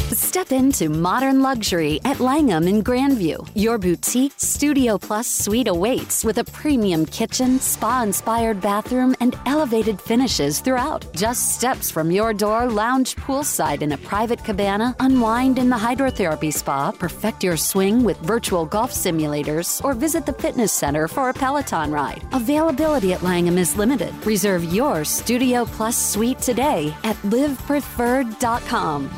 Step into modern luxury at Langham in Grandview. Your boutique Studio Plus suite awaits with a premium kitchen, spa-inspired bathroom, and elevated finishes throughout. Just steps from your door, lounge poolside in a private cabana, unwind in the hydrotherapy spa, perfect your swing with virtual golf simulators, or visit the fitness center for a Peloton ride. Availability at Langham is limited. Reserve your Studio Plus suite today at livepreferred.com.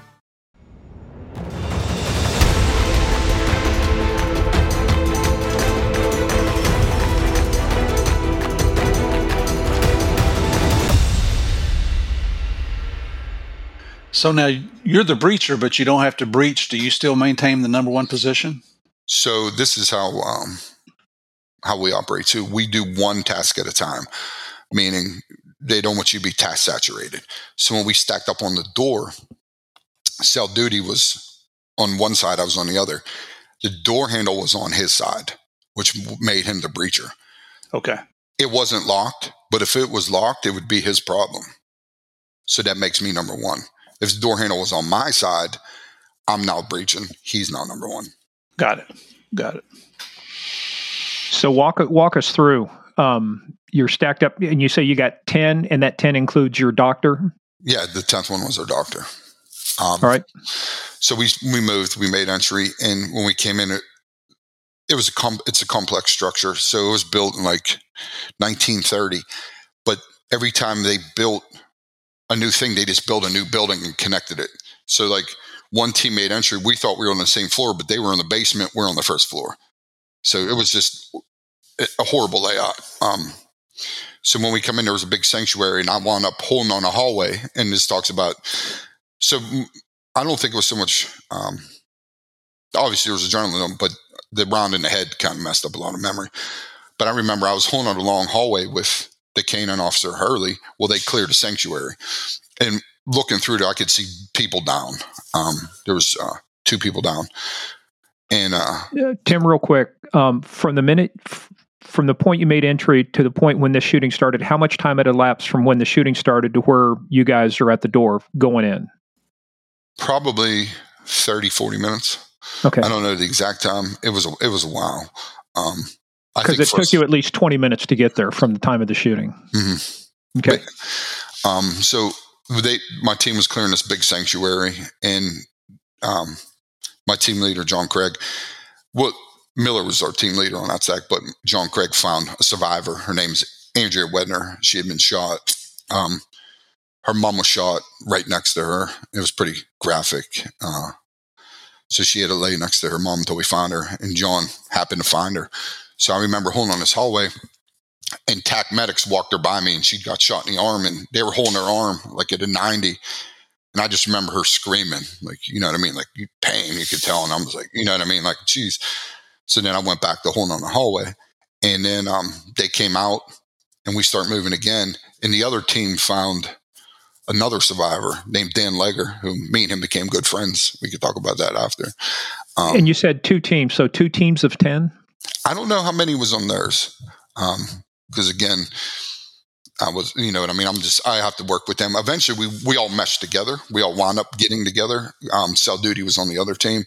So now you're the breacher, but you don't have to breach. Do you still maintain the number one position? So this is how we operate too. We do one task at a time, meaning they don't want you to be task saturated. So when we stacked up on the door, cell duty was on one side, I was on the other. The door handle was on his side, which made him the breacher. Okay. It wasn't locked, but if it was locked, it would be his problem. So that makes me number one. If the door handle was on my side, I'm now breaching. He's now number one. Got it. So walk us through. You're stacked up, and you say you got 10, and that 10 includes your doctor? Yeah, the 10th one was our doctor. All right. So we moved, we made entry, and when we came in, it's a complex structure. So it was built in like 1930, but every time they built a new thing, they just built a new building and connected it. So like one team made entry, we thought we were on the same floor, but they were in the basement, we're on the first floor. So it was just a horrible layout. So when we come in, there was a big sanctuary, and I wound up holding on a hallway, and this talks about, so I don't think it was so much, obviously there was adrenaline, but the round in the head kind of messed up a lot of memory. But I remember I was holding on a long hallway with the canine officer Hurley. Well, they cleared a sanctuary, and looking through there, I could see people down. There was 2 people down. And Tim, real quick, from the point you made entry to the point when the shooting started, how much time had elapsed from when the shooting started to where you guys are at the door going in? Probably 30, 40 minutes. Okay. I don't know the exact time. It was a while. Because it took you at least 20 minutes to get there from the time of the shooting. Mm-hmm. Okay. But, so my team was clearing this big sanctuary, and my team leader, John Craig, Miller was our team leader on that stack, but John Craig found a survivor. Her name's Andrea Wedner. She had been shot. Her mom was shot right next to her. It was pretty graphic. So she had to lay next to her mom until we found her, and John happened to find her. So I remember holding on this hallway, and TAC medics walked her by me, and she got shot in the arm, and they were holding her arm like at a 90. And I just remember her screaming, like, you know what I mean? Like pain, you could tell. And I was like, you know what I mean? Like, geez. So then I went back to holding on the hallway, and then they came out, and we start moving again. And the other team found another survivor named Dan Legger, who me and him became good friends. We could talk about that after. And you said 2 teams, so 2 teams of 10? I don't know how many was on theirs. Because again, I was, you know what I mean? I have to work with them. Eventually we all meshed together. We all wound up getting together. Cell Duty was on the other team.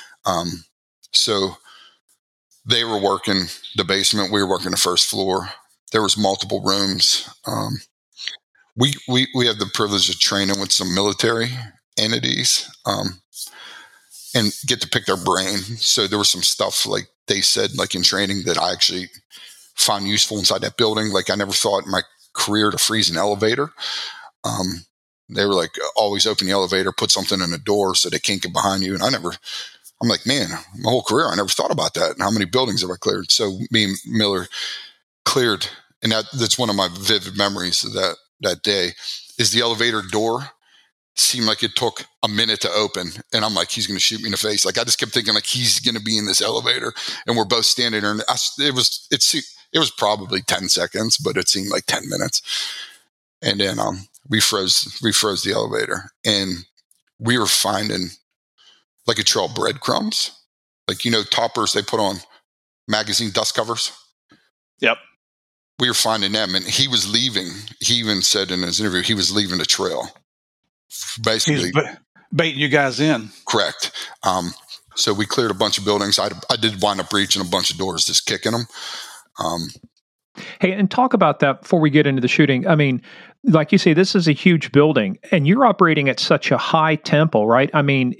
So they were working the basement. We were working the first floor. There was multiple rooms. We had the privilege of training with some military entities, and get to pick their brain. So there was some stuff like they said, like in training, that I actually found useful inside that building. Like I never thought in my career to freeze an elevator. They were like, always open the elevator, put something in the door so they can't get behind you. And I'm like, man, my whole career, I never thought about that. And how many buildings have I cleared? So me and Miller cleared. And that's one of my vivid memories of that day is the elevator door seemed like it took a minute to open. And I'm like, he's going to shoot me in the face. Like, I just kept thinking like he's going to be in this elevator, and we're both standing there. And it was probably 10 seconds, but it seemed like 10 minutes. And then, we froze the elevator, and we were finding like a trail of breadcrumbs, like, you know, toppers they put on magazine dust covers. Yep. We were finding them, and he was leaving. He even said in his interview, he was leaving the trail. Basically, baiting you guys in. Correct. So we cleared a bunch of buildings. I did wind up breaching a bunch of doors, just kicking them. Hey, and talk about that before we get into the shooting. I mean, like you say, this is a huge building, and you're operating at such a high tempo, right? I mean,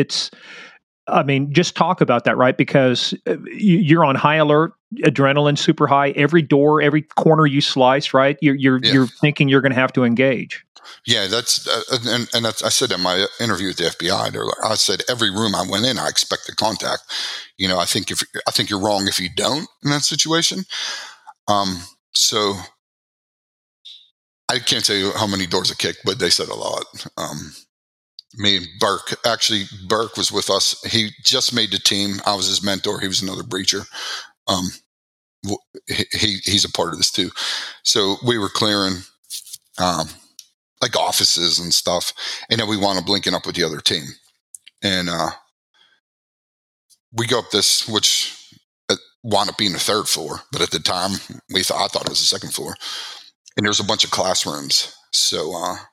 just talk about that, right? Because you're on high alert, adrenaline super high. Every door, every corner you slice, right? You're thinking you're going to have to engage. Yeah, that's and that's, I said in my interview with the FBI. I said every room I went in, I expected contact. I think you're wrong if you don't in that situation. So I can't tell you how many doors I kicked, but they said a lot. Me and Burke was with us. He just made the team. I was his mentor. He was another breacher. He's a part of this too. So we were clearing, like offices and stuff. And then we wound up linking up with the other team. And, we go up this, which wound up being the third floor. But at the time I thought it was the second floor. And there's a bunch of classrooms. So,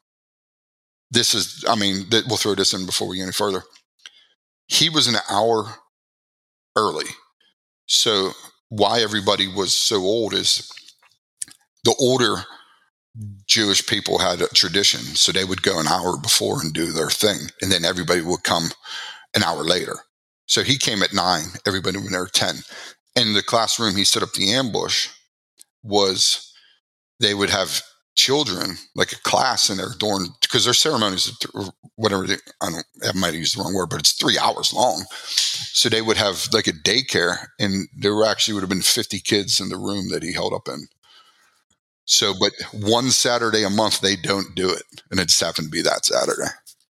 we'll throw this in before we get any further. He was an hour early. So why everybody was so old is the older Jewish people had a tradition. So they would go an hour before and do their thing. And then everybody would come an hour later. So he came at 9, everybody went there at 10. And the classroom he set up the ambush was they would have children, like a class in their dorm, because their ceremonies, whatever, I might use the wrong word, but it's 3 hours long. So they would have like a daycare, and there would have been 50 kids in the room that he held up in. So, but one Saturday a month, they don't do it. And it just happened to be that Saturday.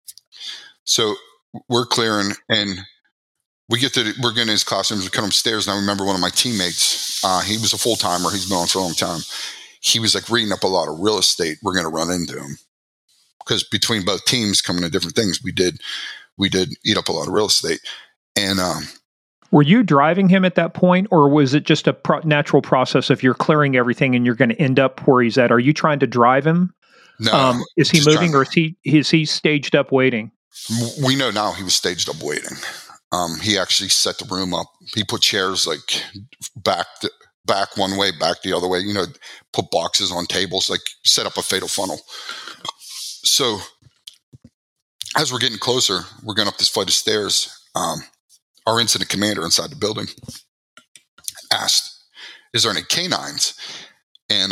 So we're clearing, and we're getting in his classrooms, we come upstairs, and I remember one of my teammates, he was a full-timer, he's been on for a long time. He was like reading up a lot of real estate. We're going to run into him because between both teams coming to different things, we did eat up a lot of real estate. And were you driving him at that point, or was it just a natural process of you're clearing everything and you're going to end up where he's at? Are you trying to drive him? No. Is he moving, or is he staged up waiting? We know now he was staged up waiting. He actually set the room up. He put chairs like back one way, back the other way, put boxes on tables, like set up a fatal funnel. So as we're getting closer, we're going up this flight of stairs. Our incident commander inside the building asked, is there any canines? And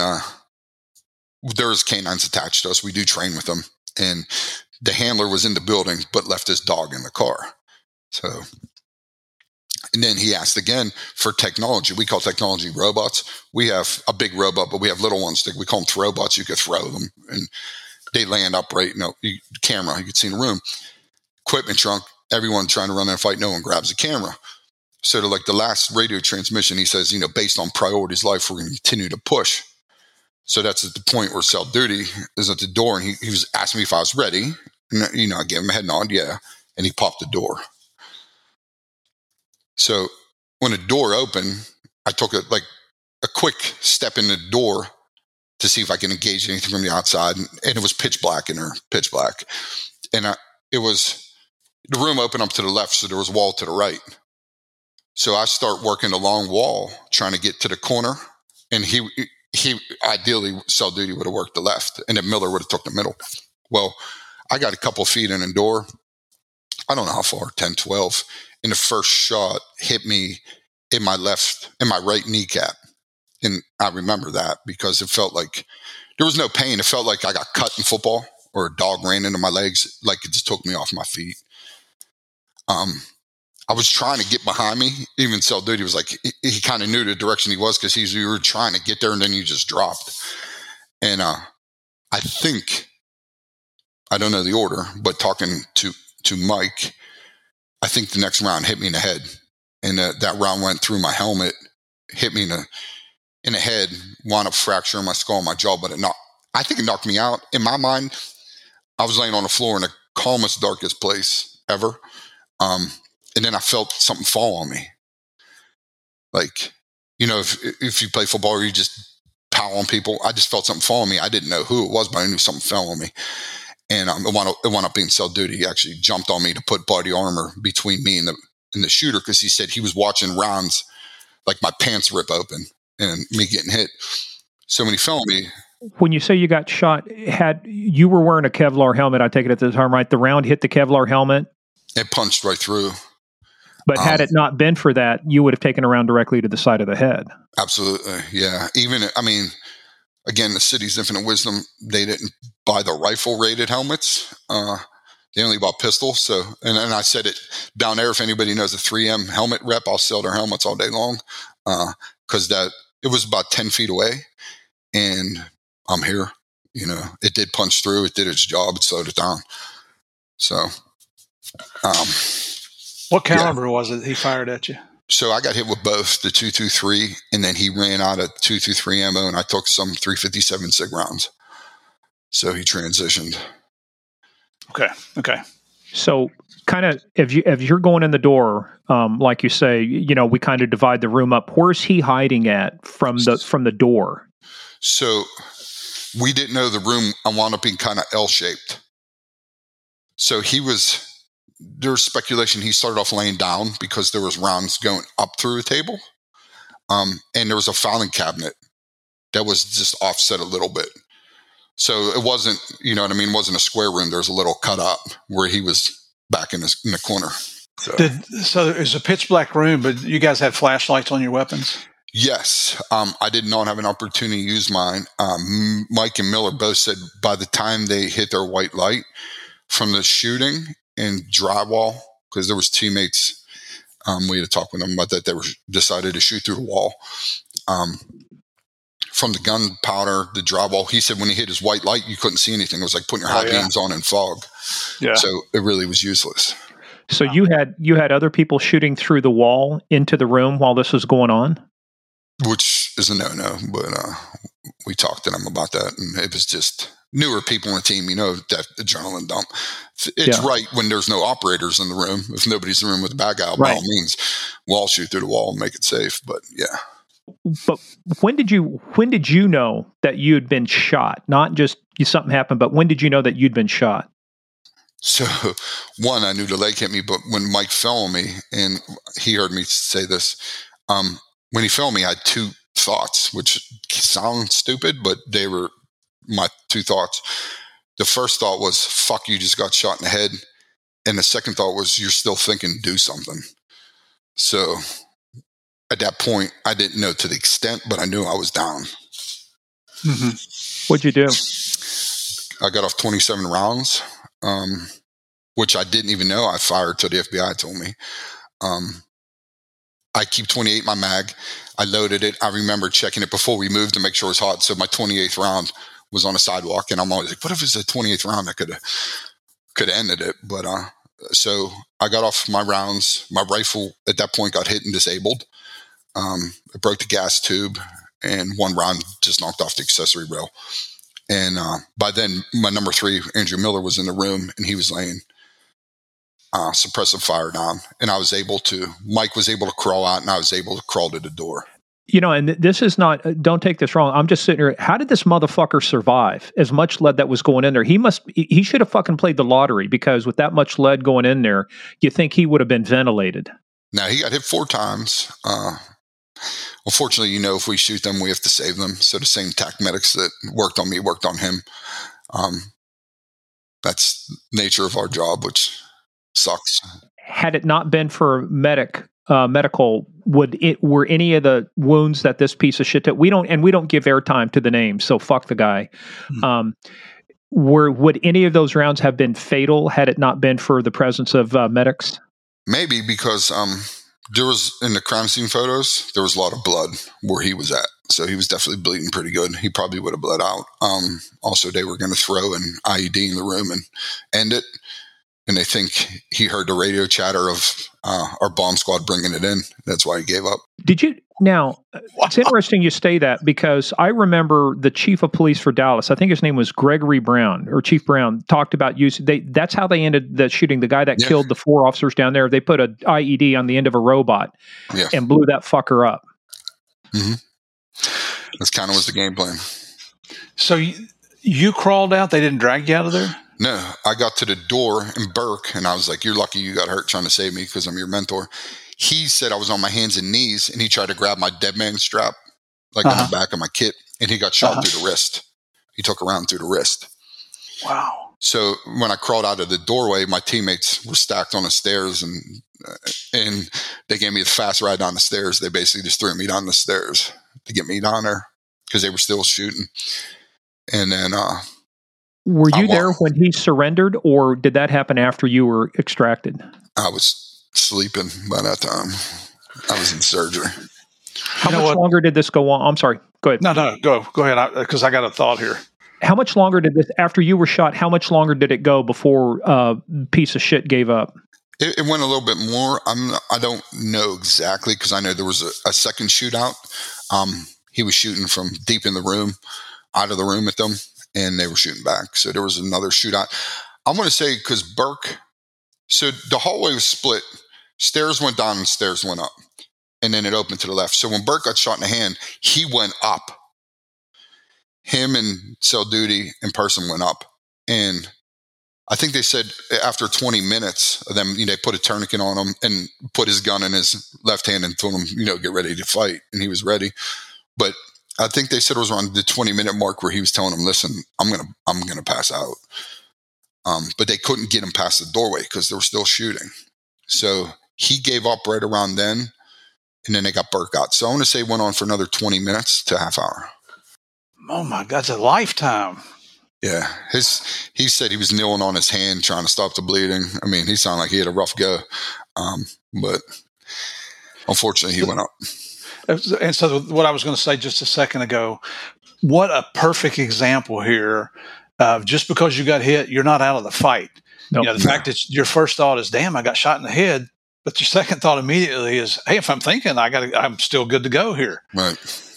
there's canines attached to us. We do train with them. And the handler was in the building, but left his dog in the car. So, and then he asked again for technology. We call technology robots. We have a big robot, but we have little ones. We call them throwbots. You could throw them, and they land upright. Camera, you could see in the room. Equipment trunk, everyone trying to run in a fight, no one grabs a camera. So to like the last radio transmission, he says, based on priorities life, we're going to continue to push. So that's at the point where Cell Duty is at the door, and he was asking me if I was ready. And, I gave him a head nod, yeah. And he popped the door. So when the door opened, I took a quick step in the door to see if I can engage anything from the outside. And it was pitch black in there, pitch black. And it was the room opened up to the left, so there was a wall to the right. So I start working the long wall, trying to get to the corner. And he ideally, Cell Duty would have worked the left, and then Miller would have took the middle. Well, I got a couple feet in the door. I don't know how far, 10, 12. And the first shot hit me in my right kneecap. And I remember that because it felt like there was no pain. It felt like I got cut in football, or a dog ran into my legs, like it just took me off my feet. I was trying to get behind me. Even Cell Duty was like, he kind of knew the direction he was, because you were trying to get there and then you just dropped. And I think, I don't know the order, but talking to Mike, I think the next round hit me in the head. And that round went through my helmet, hit me in the head, wound up fracturing my skull and my jaw, but I think it knocked me out. In my mind, I was laying on the floor in the calmest, darkest place ever. And then I felt something fall on me. Like, if you play football or you just pow on people, I just felt something fall on me. I didn't know who it was, but I knew something fell on me. And it wound up being Cell Duty. He actually jumped on me to put body armor between me and the shooter, because he said he was watching rounds, like my pants rip open and me getting hit. So when he filmed me. When you say you got shot, you were wearing a Kevlar helmet, I take it at the time, right? The round hit the Kevlar helmet? It punched right through. But had it not been for that, you would have taken a round directly to the side of the head. Absolutely, yeah. Again, the city's infinite wisdom, they didn't buy the rifle-rated helmets. They only bought pistols. So, and I said it down there, if anybody knows a 3M helmet rep, I'll sell their helmets all day long, because it was about 10 feet away, and I'm here. It did punch through. It did its job. It slowed it down. So, what caliber was it he fired at you? So I got hit with both the .223, and then he ran out of .223 ammo, and I took some .357 SIG rounds. So he transitioned. Okay. So kind of, if you're going in the door, like you say, we kind of divide the room up. Where's he hiding at from the door? So we didn't know the room. I wound up being kind of L-shaped. So there's speculation he started off laying down because there was rounds going up through a table. And there was a filing cabinet that was just offset a little bit. So it wasn't, it wasn't a square room. There was a little cut up where he was back in the corner. So it was a pitch black room, but you guys had flashlights on your weapons? Yes. I did not have an opportunity to use mine. Mike and Miller both said by the time they hit their white light from the shooting and drywall, because there was teammates, we had to talk with them about that. They were decided to shoot through the wall. From the gunpowder, the drywall, he said when he hit his white light, you couldn't see anything. It was like putting your high beams on in fog. Yeah. So it really was useless. So you had other people shooting through the wall into the room while this was going on? Which is a no-no, but we talked to them about that, and it was just newer people on the team, that adrenaline dump. It's right when there's no operators in the room. If nobody's in the room with a bad guy, by all means, we'll all shoot through the wall and make it safe. But yeah. But when did you know that you had been shot? Not just something happened, but when did you know that you'd been shot? So, one, I knew the leg hit me, but when Mike fell on me, and he heard me say this, when he fell on me, I had two thoughts, which sound stupid, but they were my two thoughts. The first thought was, fuck, you just got shot in the head. And the second thought was, you're still thinking, do something. So at that point, I didn't know to the extent, but I knew I was down. Mm-hmm. What'd you do? I got off 27 rounds, which I didn't even know I fired till the FBI told me. I keep 28 in my mag. I loaded it. I remember checking it before we moved to make sure it was hot. So my 28th round was on a sidewalk, and I'm always like, what if it's a 28th round? I could have ended it. But so I got off my rounds. My rifle at that point got hit and disabled. It broke the gas tube, and one round just knocked off the accessory rail. And by then, my number 3, Andrew Miller, was in the room, and he was laying suppressive fire down. And Mike was able to crawl out, and I was able to crawl to the door. And this is not, don't take this wrong. I'm just sitting here. How did this motherfucker survive as much lead that was going in there? He should have fucking played the lottery, because with that much lead going in there, you think he would have been ventilated. Now, he got hit 4 times. Unfortunately, if we shoot them, we have to save them. So the same TAC medics that worked on me worked on him. That's nature of our job, which sucks. Had it not been for medical, were any of the wounds that this piece of shit that we don't give airtime to the name, so fuck the guy. Mm-hmm. Would any of those rounds have been fatal had it not been for the presence of medics? Maybe, because there was, in the crime scene photos, there was a lot of blood where he was at. So he was definitely bleeding pretty good. He probably would have bled out. Also, they were going to throw an IED in the room and end it. And they think he heard the radio chatter of our bomb squad bringing it in. That's why he gave up. Did you? Now, it's interesting you say that, because I remember the chief of police for Dallas, I think his name was Gregory Brown, or Chief Brown, talked about that's how they ended the shooting. The guy that killed the 4 officers down there, they put an IED on the end of a robot and blew that fucker up. Mm-hmm. That's kind of was the game plan. So you crawled out? They didn't drag you out of there? No, I got to the door and Burke, and I was like, you're lucky you got hurt trying to save me because I'm your mentor. He said I was on my hands and knees, and he tried to grab my dead man strap, like on the back of my kit, and he got shot through the wrist. He took a round through the wrist. Wow. So when I crawled out of the doorway, my teammates were stacked on the stairs, and they gave me the fast ride down the stairs. They basically just threw me down the stairs to get me down there because they were still shooting. And then were you there when he surrendered, or did that happen after you were extracted? I was sleeping by that time. I was in surgery. How much longer did this go on? I'm sorry. Go ahead. No, go ahead, because I got a thought here. How much longer did this, after you were shot, how much longer did it go before piece of shit gave up? It went a little bit more. I don't know exactly, because I know there was a second shootout. He was shooting from deep in the room, out of the room at them, and they were shooting back. So there was another shootout. I want to say, because Burke, so the hallway was split. Stairs went down and stairs went up. And then it opened to the left. So when Burke got shot in the hand, he went up. Him and Cell Duty in person went up. And I think they said after 20 minutes of them, they put a tourniquet on him and put his gun in his left hand and told him, get ready to fight. And he was ready. But I think they said it was around the 20-minute mark where he was telling them, listen, I'm gonna pass out. But they couldn't get him past the doorway because they were still shooting. So he gave up right around then. And then they got Burke out. So I want to say it went on for another 20 minutes to a half hour. Oh my God, it's a lifetime. Yeah. He said he was kneeling on his hand trying to stop the bleeding. I mean, he sounded like he had a rough go. But unfortunately he went up. And so what I was going to say just a second ago, what a perfect example here of just because you got hit, you're not out of the fight. Nope. The fact that your first thought is, damn, I got shot in the head. But your second thought immediately is, hey, if I'm thinking, I'm still good to go here. Right.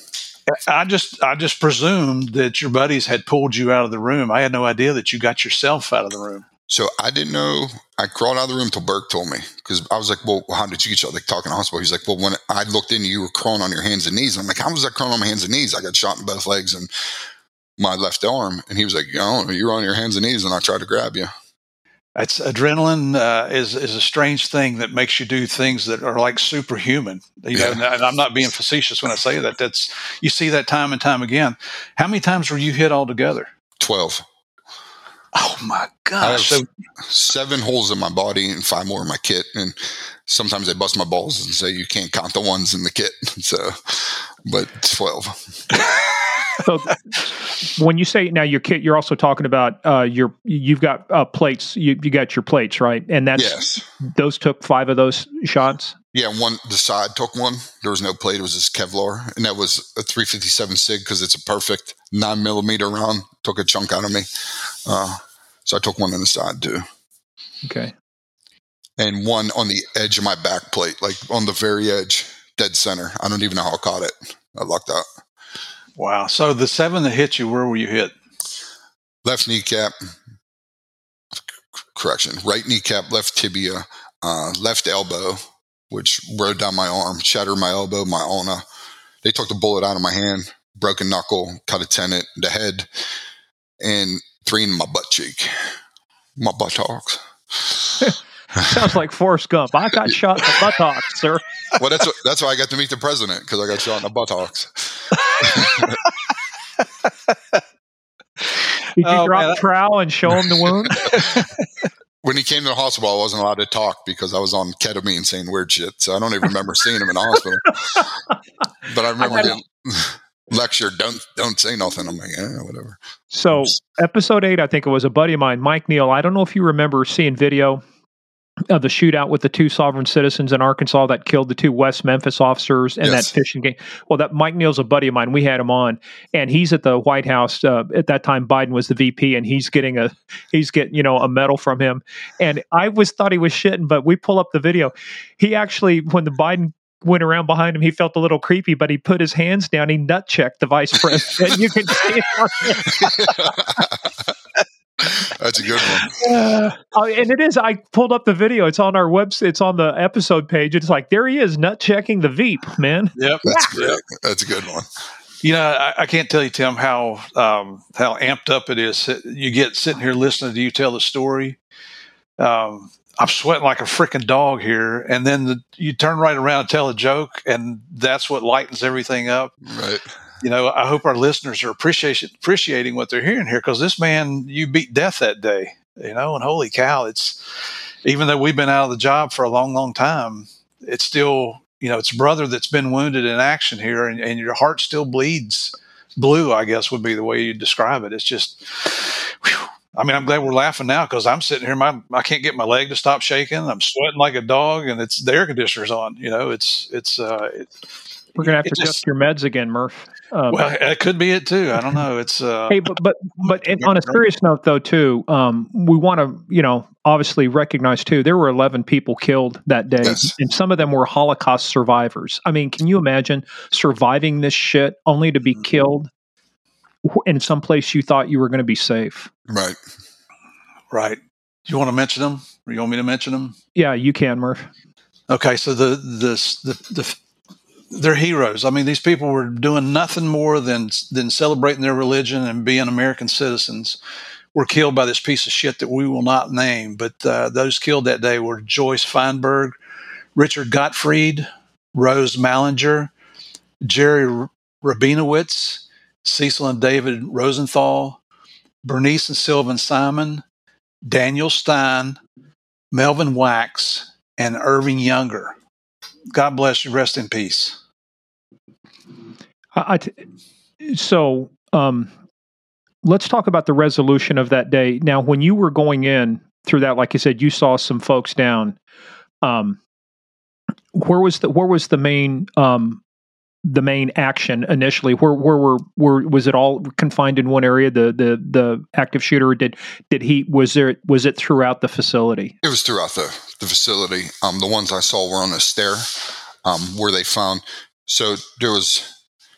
I just presumed that your buddies had pulled you out of the room. I had no idea that you got yourself out of the room. So I didn't know. I crawled out of the room till Burke told me, because I was like, well, how did you get shot? Like talking to hospital. He's like, well, when I looked in, you were crawling on your hands and knees. I'm like, how was I crawling on my hands and knees? I got shot in both legs and my left arm. And he was like, you were on your hands and knees and I tried to grab you. It's adrenaline is a strange thing that makes you do things that are like superhuman. And I'm not being facetious when I say that. You see that time and time again. How many times were you hit altogether? 12. Oh my gosh! I have 7 holes in my body and 5 more in my kit. And sometimes they bust my balls and say you can't count the ones in the kit. So, but 12. So when you say now your kit, you're also talking about you've got plates. You got your plates, right? And those took 5 of those shots. Yeah, the side took one. There was no plate; it was just Kevlar, and that was a 357 SIG because it's a perfect 9mm round. Took a chunk out of me, so I took one on the side too. Okay, and one on the edge of my back plate, like on the very edge, dead center. I don't even know how I caught it. I lucked out. Wow. So the 7 that hit you, where were you hit? Left kneecap. Correction. Right kneecap, left tibia, left elbow, which rode down my arm, shattered my elbow, my ulna. They took the bullet out of my hand, broken knuckle, cut a tenet, the head, and 3 in my butt cheek. My buttocks. Sounds like Forrest Gump. I got shot in the buttocks, sir. Well, that's why I got to meet the president, because I got shot in the buttocks. Did you drop the trowel and show him the wound? When he came to the hospital, I wasn't allowed to talk because I was on ketamine saying weird shit. So I don't even remember seeing him in the hospital. But I remember getting lectured, don't say nothing. I'm like, yeah, whatever. So episode 8, I think it was a buddy of mine, Mike Neal. I don't know if you remember seeing video of the shootout with the 2 sovereign citizens in Arkansas that killed the 2 West Memphis officers and that fishing game. Well, that Mike Neal's a buddy of mine. We had him on, and he's at the White House. At that time, Biden was the VP, and he's getting a medal from him. And I thought he was shitting, but we pull up the video. He actually, when the Biden went around behind him, he felt a little creepy, but he put his hands down. He nut checked the vice president. You can see it on That's a good one. And it is. I pulled up the video. It's on our website. It's on the episode page. It's like, there he is, nut checking the Veep, man. Yep. That's great. That's a good one. I can't tell you, Tim, how amped up it is. You get sitting here listening to you tell the story. I'm sweating like a freaking dog here, and then you turn right around and tell a joke, and that's what lightens everything up. Right. I hope our listeners are appreciating what they're hearing here, because this man, you beat death that day. And holy cow, it's, even though we've been out of the job for a long, long time, it's still, it's a brother that's been wounded in action here, and your heart still bleeds blue, I guess would be the way you describe it. It's just, whew. I mean, I'm glad we're laughing now, because I'm sitting here, I can't get my leg to stop shaking. I'm sweating like a dog, and the air conditioner's on. We're going to have to adjust your meds again, Murph. Well, it could be it too. I don't know. It's hey, but on a serious note, though, too, we want to, obviously recognize too, there were 11 people killed that day, yes. And some of them were Holocaust survivors. I mean, can you imagine surviving this shit only to be killed in some place you thought you were going to be safe? Right. Right. Do you want to mention them? Or you want me to mention them? Yeah, you can, Murph. Okay, so they're heroes. I mean, these people were doing nothing more than celebrating their religion and being American citizens. Were killed by this piece of shit that we will not name. But those killed that day were Joyce Feinberg, Richard Gottfried, Rose Mallinger, Jerry Rabinowitz, Cecil and David Rosenthal, Bernice and Sylvan Simon, Daniel Stein, Melvin Wax, and Irving Younger. God bless you. Rest in peace. So let's talk about the resolution of that day. Now, when you were going in through that, like you said, you saw some folks down. Where was the main action initially? Where was it all confined in one area? The active shooter, was it throughout the facility? It was throughout the facility. The ones I saw were on the stair, where they found. So there was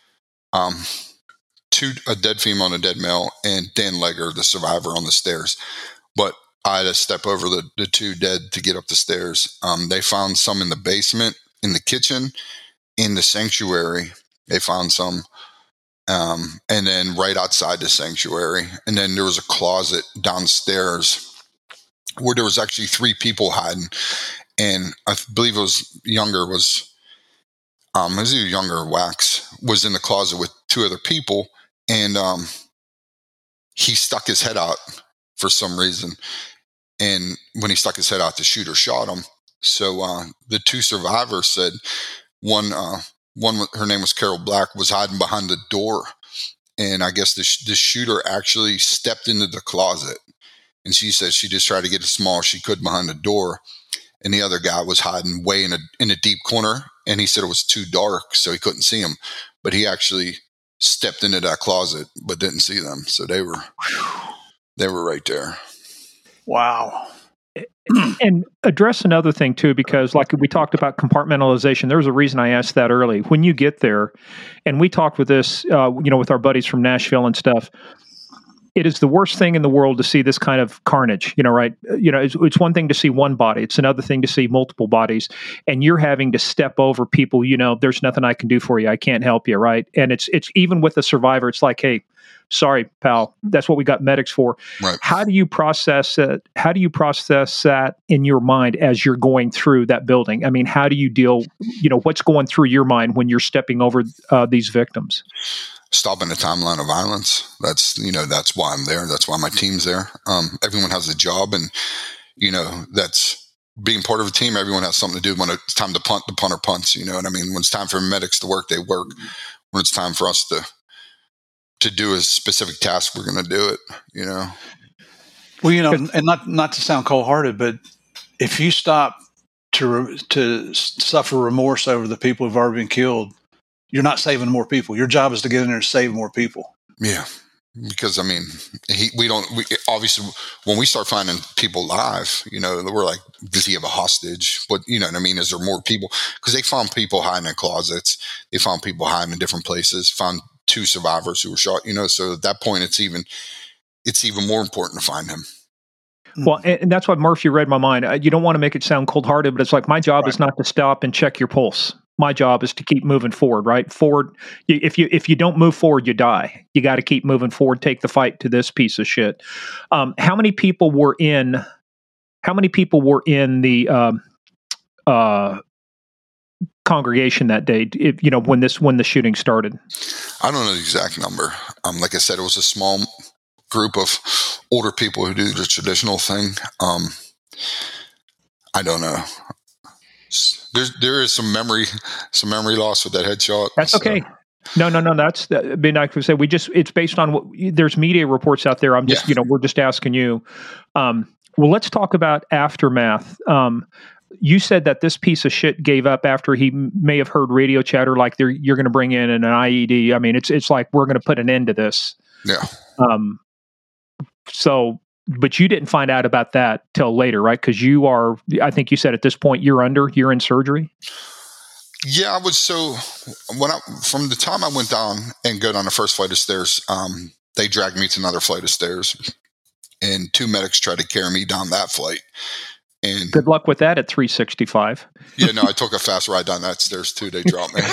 a dead female and a dead male, and Dan Legger, the survivor, on the stairs. But I had to step over the two dead to get up the stairs. They found some in the basement, in the kitchen, in the sanctuary. They found some, and then right outside the sanctuary. And then there was a closet downstairs where there was actually 3 people hiding. And I believe it was Wax was in the closet with 2 other people. And he stuck his head out for some reason. And when he stuck his head out, the shooter shot him. So the 2 survivors said one, her name was Carol Black, was hiding behind the door. And I guess the shooter actually stepped into the closet. And she said she just tried to get as small as she could behind the door. And the other guy was hiding way in a deep corner. And he said it was too dark, so he couldn't see him. But he actually stepped into that closet, but didn't see them. So they were right there. Wow. And address another thing too, because like we talked about compartmentalization, there was a reason I asked that early. When you get there, and we talked with this, with our buddies from Nashville and stuff, it is the worst thing in the world to see this kind of carnage, right? It's one thing to see one body. It's another thing to see multiple bodies, and you're having to step over people, there's nothing I can do for you. I can't help you, right? And it's even with the survivor, it's like, hey, sorry, pal, that's what we got medics for. Right. How do you process it? How do you process that in your mind as you're going through that building? I mean, how do you deal, what's going through your mind when you're stepping over these victims? Stopping the timeline of violence. That's why I'm there. That's why my team's there. Everyone has a job, and that's being part of a team. Everyone has something to do. When it's time to punt, the punter punts. You know what I mean? When it's time for medics to work, they work. When it's time for us to do a specific task, we're going to do it. Well, and not to sound cold-hearted, but if you stop to suffer remorse over the people who've already been killed, you're not saving more people. Your job is to get in there and save more people. Yeah. Because we obviously, when we start finding people alive, we're like, does he have a hostage? But you know what I mean? Is there more people? Because they found people hiding in closets. They found people hiding in different places, found 2 survivors who were shot, so at that point, it's even more important to find him. Well, and that's why, Murph, you read my mind. You don't want to make it sound cold-hearted, but it's like my job is not to stop and check your pulse. My job is to keep moving forward, right? Forward. If you don't move forward, you die. You got to keep moving forward. Take the fight to this piece of shit. How many people were in the congregation that day? When the shooting started. I don't know the exact number. Like I said, it was a small group of older people who do the traditional thing. I don't know. There is some memory loss with that headshot. That's okay. No. That's like we said. It's based on what there's media reports out there. I'm just we're just asking you. Well, let's talk about aftermath. You said that this piece of shit gave up after he may have heard radio chatter like you're going to bring in an IED. I mean, it's like we're going to put an end to this. Yeah. But you didn't find out about that till later, right? Because I think you said at this point you're in surgery. Yeah, I was. So from the time I went down and go down the first flight of stairs, they dragged me to another flight of stairs, and 2 medics tried to carry me down that flight. And good luck with that at 365. Yeah, no, I took a fast ride down that stairs too. They dropped me.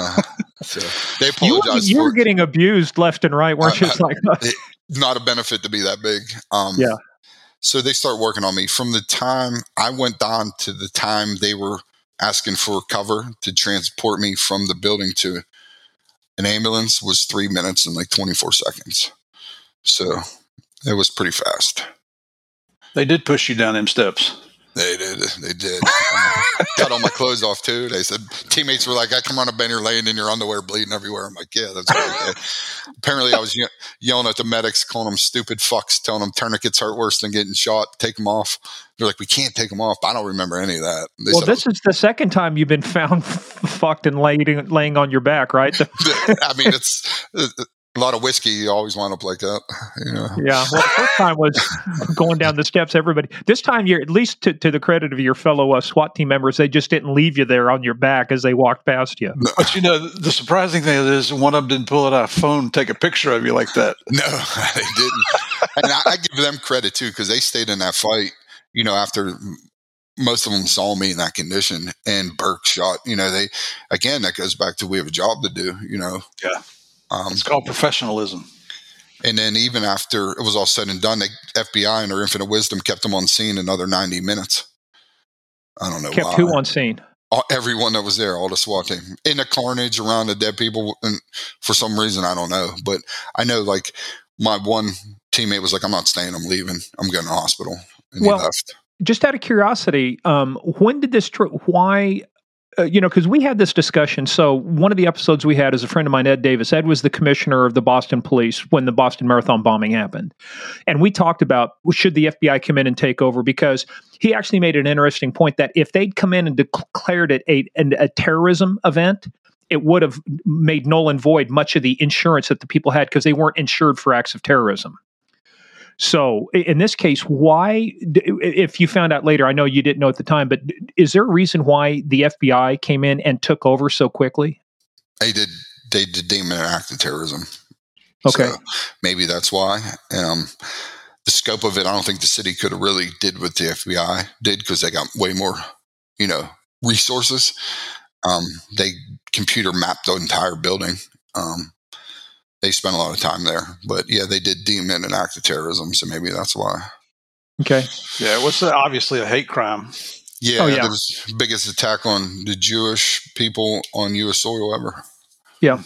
So they apologized. You were getting abused left and right, weren't you? Not a benefit to be that big. Yeah. So they start working on me from the time I went down to the time they were asking for cover to transport me from the building to an ambulance was 3 minutes and like 24 seconds. So it was pretty fast. They did push you down them steps. They did. Cut all my clothes off too. They said teammates were like, "I come on a bend, you're laying in your underwear, bleeding everywhere." I'm like, "Yeah, that's okay." Apparently, I was yelling at the medics, calling them stupid fucks, telling them tourniquets hurt worse than getting shot. Take them off. They're like, "We can't take them off." I don't remember any of that. This is the second time you've been found fucked and laying on your back, right? I mean, it's a lot of whiskey. You always wind up like that. Yeah. Well, the first time was going down the steps. Everybody. This time, you're at least to the credit of your fellow SWAT team members, they just didn't leave you there on your back as they walked past you. No. But the surprising thing is one of them didn't pull it out a phone and take a picture of you like that. No, they didn't. And I give them credit too, because they stayed in that fight. After most of them saw me in that condition, and Burke shot. That goes back to we have a job to do. Yeah. It's called professionalism. And then even after it was all said and done, the FBI in their infinite wisdom kept them on scene another 90 minutes. I don't know why. Kept who on scene? Everyone that was there, all the SWAT team. In the carnage around the dead people. And for some reason, I don't know. But I know like my one teammate was like, "I'm not staying, I'm leaving. I'm going to the hospital." And he left. Just out of curiosity, when did this why... because we had this discussion. So one of the episodes we had is a friend of mine, Ed Davis. Ed was the commissioner of the Boston Police when the Boston Marathon bombing happened. And we talked about, should the FBI come in and take over? Because he actually made an interesting point that if they'd come in and declared it a terrorism event, it would have made null and void much of the insurance that the people had because they weren't insured for acts of terrorism. So in this case, why, if you found out later, I know you didn't know at the time, but is there a reason why the FBI came in and took over so quickly? They did deem it an act of terrorism. Okay. So maybe that's why. The scope of it, I don't think the city could have really did what the FBI did because they got way more, resources. They computer mapped the entire building. They spent a lot of time there, but yeah, they did deem it an act of terrorism, so maybe that's why. Okay. Yeah, it was obviously a hate crime. Yeah, it was the biggest attack on the Jewish people on U.S. soil ever. Yeah,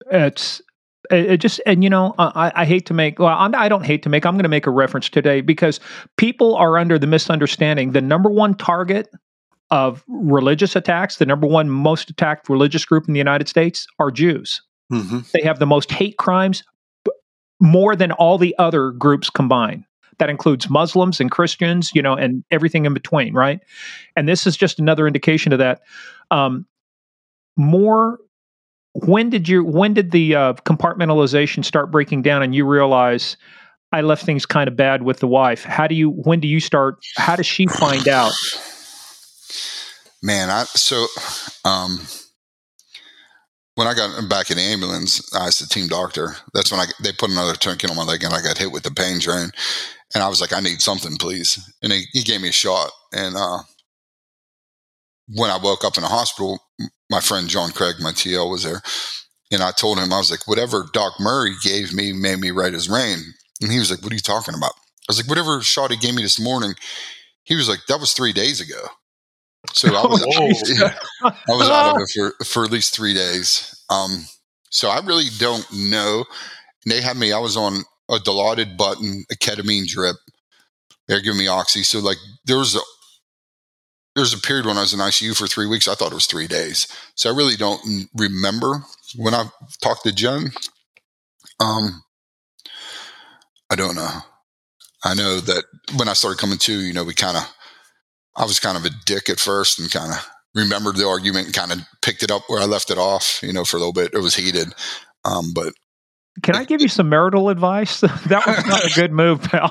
I hate to make. Well, I don't hate to make. I'm going to make a reference today because people are under the misunderstanding. The number one target of religious attacks, the number one most attacked religious group in the United States, are Jews. Mm-hmm. They have the most hate crimes, more than all the other groups combined. That includes Muslims and Christians, and everything in between, right? And this is just another indication of that. When did the compartmentalization start breaking down and you realize I left things kind of bad with the wife? How does she find out? Man, when I got back in the ambulance, I asked the team doctor. That's when they put another tourniquet on my leg and I got hit with the pain drain. And I was like, "I need something, please." And he gave me a shot. And when I woke up in the hospital, my friend John Craig, my TL, was there. And I told him, I was like, whatever Doc Murray gave me made me right as rain. And he was like, what are you talking about? I was like, whatever shot he gave me this morning. He was like, that was 3 days ago. So I was, I was out of it for at least 3 days. So I really don't know. And they had me, I was on a Dilaudid button, a ketamine drip. They're giving me oxy. So like there's a period when I was in ICU for 3 weeks. I thought it was 3 days. So I really don't remember when I talked to Jen. I don't know. I know that when I started coming to, you know, I was kind of a dick at first and kind of remembered the argument and kind of picked it up where I left it off, you know, for a little bit. It was heated. But can I give you some marital advice? That was not a good move, pal.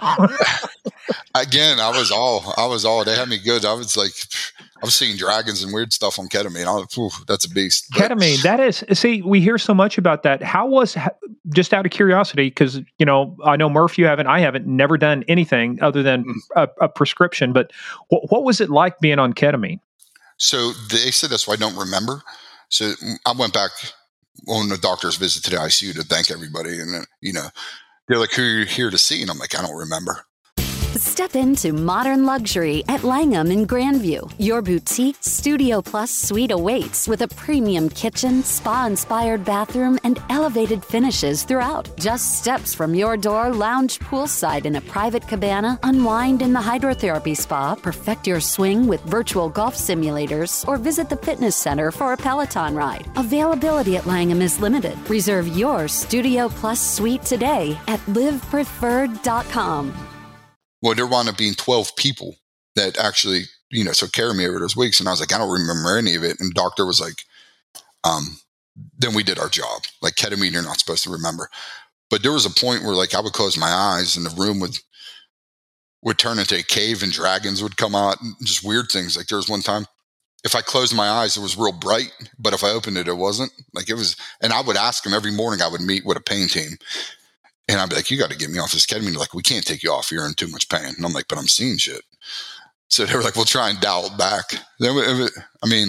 Again, I was all, they had me good. I was seeing dragons and weird stuff on ketamine. I was, that's a beast. But ketamine, that is, see, we hear so much about that. Just out of curiosity, because, you know, I know Murph, I haven't never done anything other than a prescription, but what was it like being on ketamine? So they said that's why I don't remember. So I went back on the doctor's visit to the ICU to thank everybody. And, you know, they're like, who are you here to see? And I'm like, I don't remember. Step into modern luxury at Langham in Grandview. Your boutique Studio Plus suite awaits with a premium kitchen, spa-inspired bathroom, and elevated finishes throughout. Just steps from your door, lounge poolside in a private cabana, unwind in the hydrotherapy spa, perfect your swing with virtual golf simulators, or visit the fitness center for a Peloton ride. Availability at Langham is limited. Reserve your Studio Plus suite today at livepreferred.com. Well, there wound up being 12 people that actually, you know, so carried me over those weeks. And I was like, I don't remember any of it. And the doctor was like, then we did our job. Like ketamine, you're not supposed to remember. But there was a point where like I would close my eyes and the room would turn into a cave and dragons would come out and just weird things. Like there was one time, if I closed my eyes, it was real bright. But if I opened it, it wasn't. Like it was, and I would ask him every morning, I would meet with a pain team. And I'd be like, you got to get me off this ketamine. They're like, we can't take you off. You're in too much pain. And I'm like, but I'm seeing shit. So they were like, we'll try and dial it back. I mean,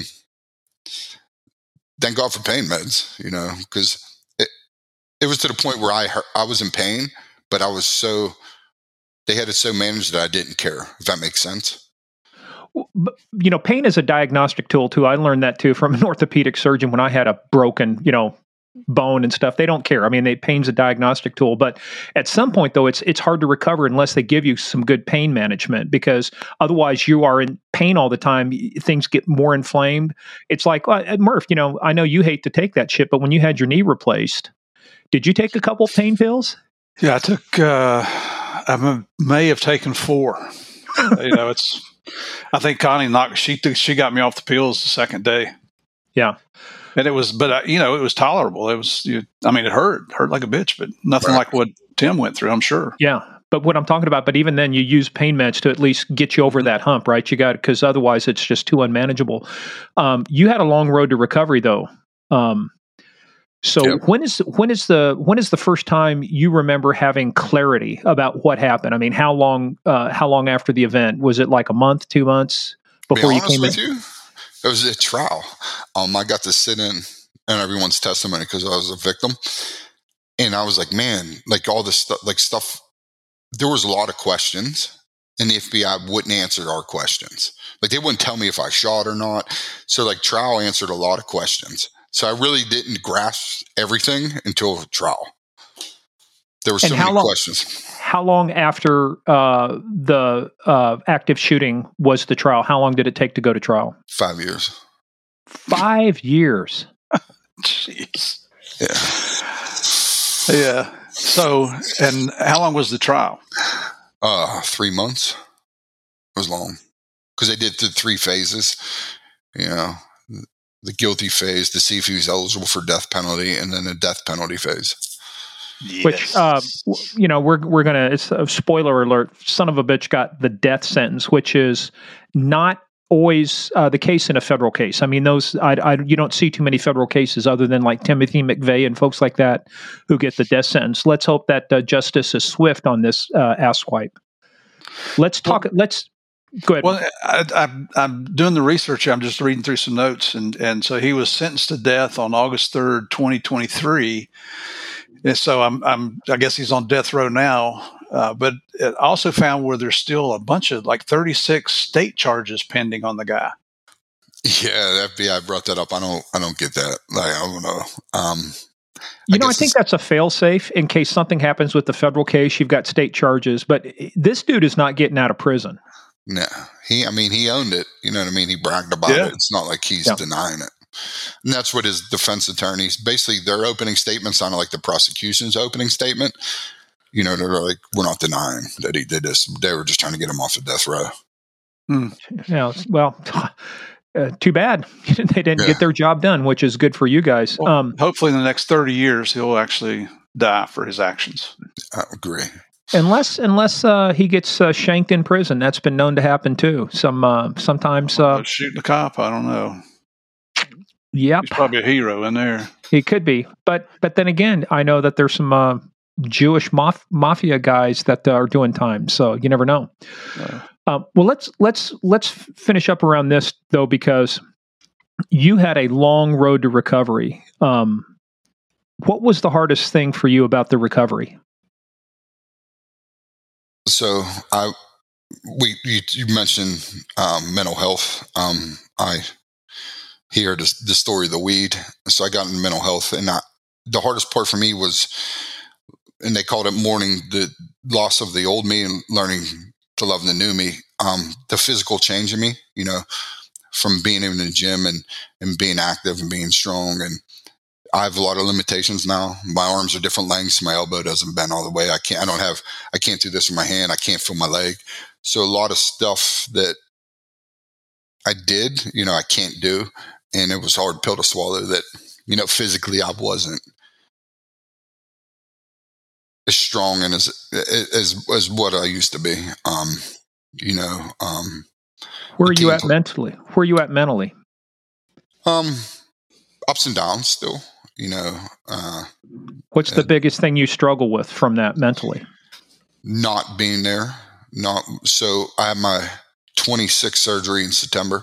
thank God for pain meds, you know, because it was to the point where I was in pain, but they had it so managed that I didn't care, if that makes sense. You know, pain is a diagnostic tool too. I learned that too from an orthopedic surgeon when I had a broken, you know, bone and stuff. They don't care. I mean, pain's a diagnostic tool, but at some point though, it's hard to recover unless they give you some good pain management, because otherwise you are in pain all the time. Things get more inflamed. It's like, Murph, you know, I know you hate to take that shit, but when you had your knee replaced, did you take a couple pain pills? Yeah, I took, I may have taken 4. You know, I think Connie she got me off the pills the second day. Yeah. And it was, but you know, it was tolerable. It was, it hurt like a bitch, but nothing like what Tim went through, I'm sure. Yeah. But what I'm talking about, but even then you use pain meds to at least get you over that hump, right? Because otherwise it's just too unmanageable. You had a long road to recovery though. So yep. When is the first time you remember having clarity about what happened? I mean, how long after the event? Was it like a month, 2 months before you came in? It was a trial. I got to sit in everyone's testimony because I was a victim. And I was like, man, like all this stuff, there was a lot of questions and the FBI wouldn't answer our questions. Like they wouldn't tell me if I shot or not. So like trial answered a lot of questions. So I really didn't grasp everything until trial. There were so many questions. How long after the active shooting was the trial? How long did it take to go to trial? 5 years. 5 years. Jeez. Yeah. Yeah. So, and how long was the trial? 3 months. It was long because they did the 3 phases. You know, the guilty phase to see if he was eligible for death penalty, and then the death penalty phase. Yes. Which, you know, we're going to, it's a spoiler alert, son of a bitch got the death sentence, which is not always the case in a federal case. I mean, you don't see too many federal cases other than like Timothy McVeigh and folks like that who get the death sentence. Let's hope that justice is swift on this asswipe. Go ahead. Well, I'm doing the research. I'm just reading through some notes, and so he was sentenced to death on August 3rd, 2023. And so I guess he's on death row now. But it also found where there's still a bunch of 36 state charges pending on the guy. Yeah, the FBI brought that up. I don't get that. I don't know. I think that's a fail-safe in case something happens with the federal case. You've got state charges, but this dude is not getting out of prison. No, he owned it. You know what I mean? He bragged about it. It's not like he's denying it. And that's what his defense attorneys, basically their opening statement sounded like the prosecution's opening statement. They're like, we're not denying that he did this. They were just trying to get him off the death row. Yeah, well, too bad they didn't get their job done, which is good for you guys. Well, hopefully in the next 30 years, he'll actually die for his actions. I agree. Unless he gets shanked in prison. That's been known to happen too. Sometimes shooting a cop. I don't know. Yep. He's probably a hero in there. He could be. But then again, I know that there's some Jewish mafia guys that are doing time. So you never know. Well, let's finish up around this though, because you had a long road to recovery. What was the hardest thing for you about the recovery? So you mentioned mental health. I hear the story of the weed. So I got into mental health, and the hardest part for me was, and they called it mourning the loss of the old me and learning to love the new me. The physical change in me, from being in the gym and being active and being strong. And I have a lot of limitations now. My arms are different lengths. My elbow doesn't bend all the way. I can't do this with my hand. I can't feel my leg. So a lot of stuff that I did, I can't do. And it was a hard pill to swallow that, physically I wasn't as strong and as what I used to be. Where are you at mentally? Where are you at mentally? Ups and downs still, What's the biggest thing you struggle with from that mentally? Not being there. So I have my 26th surgery in September.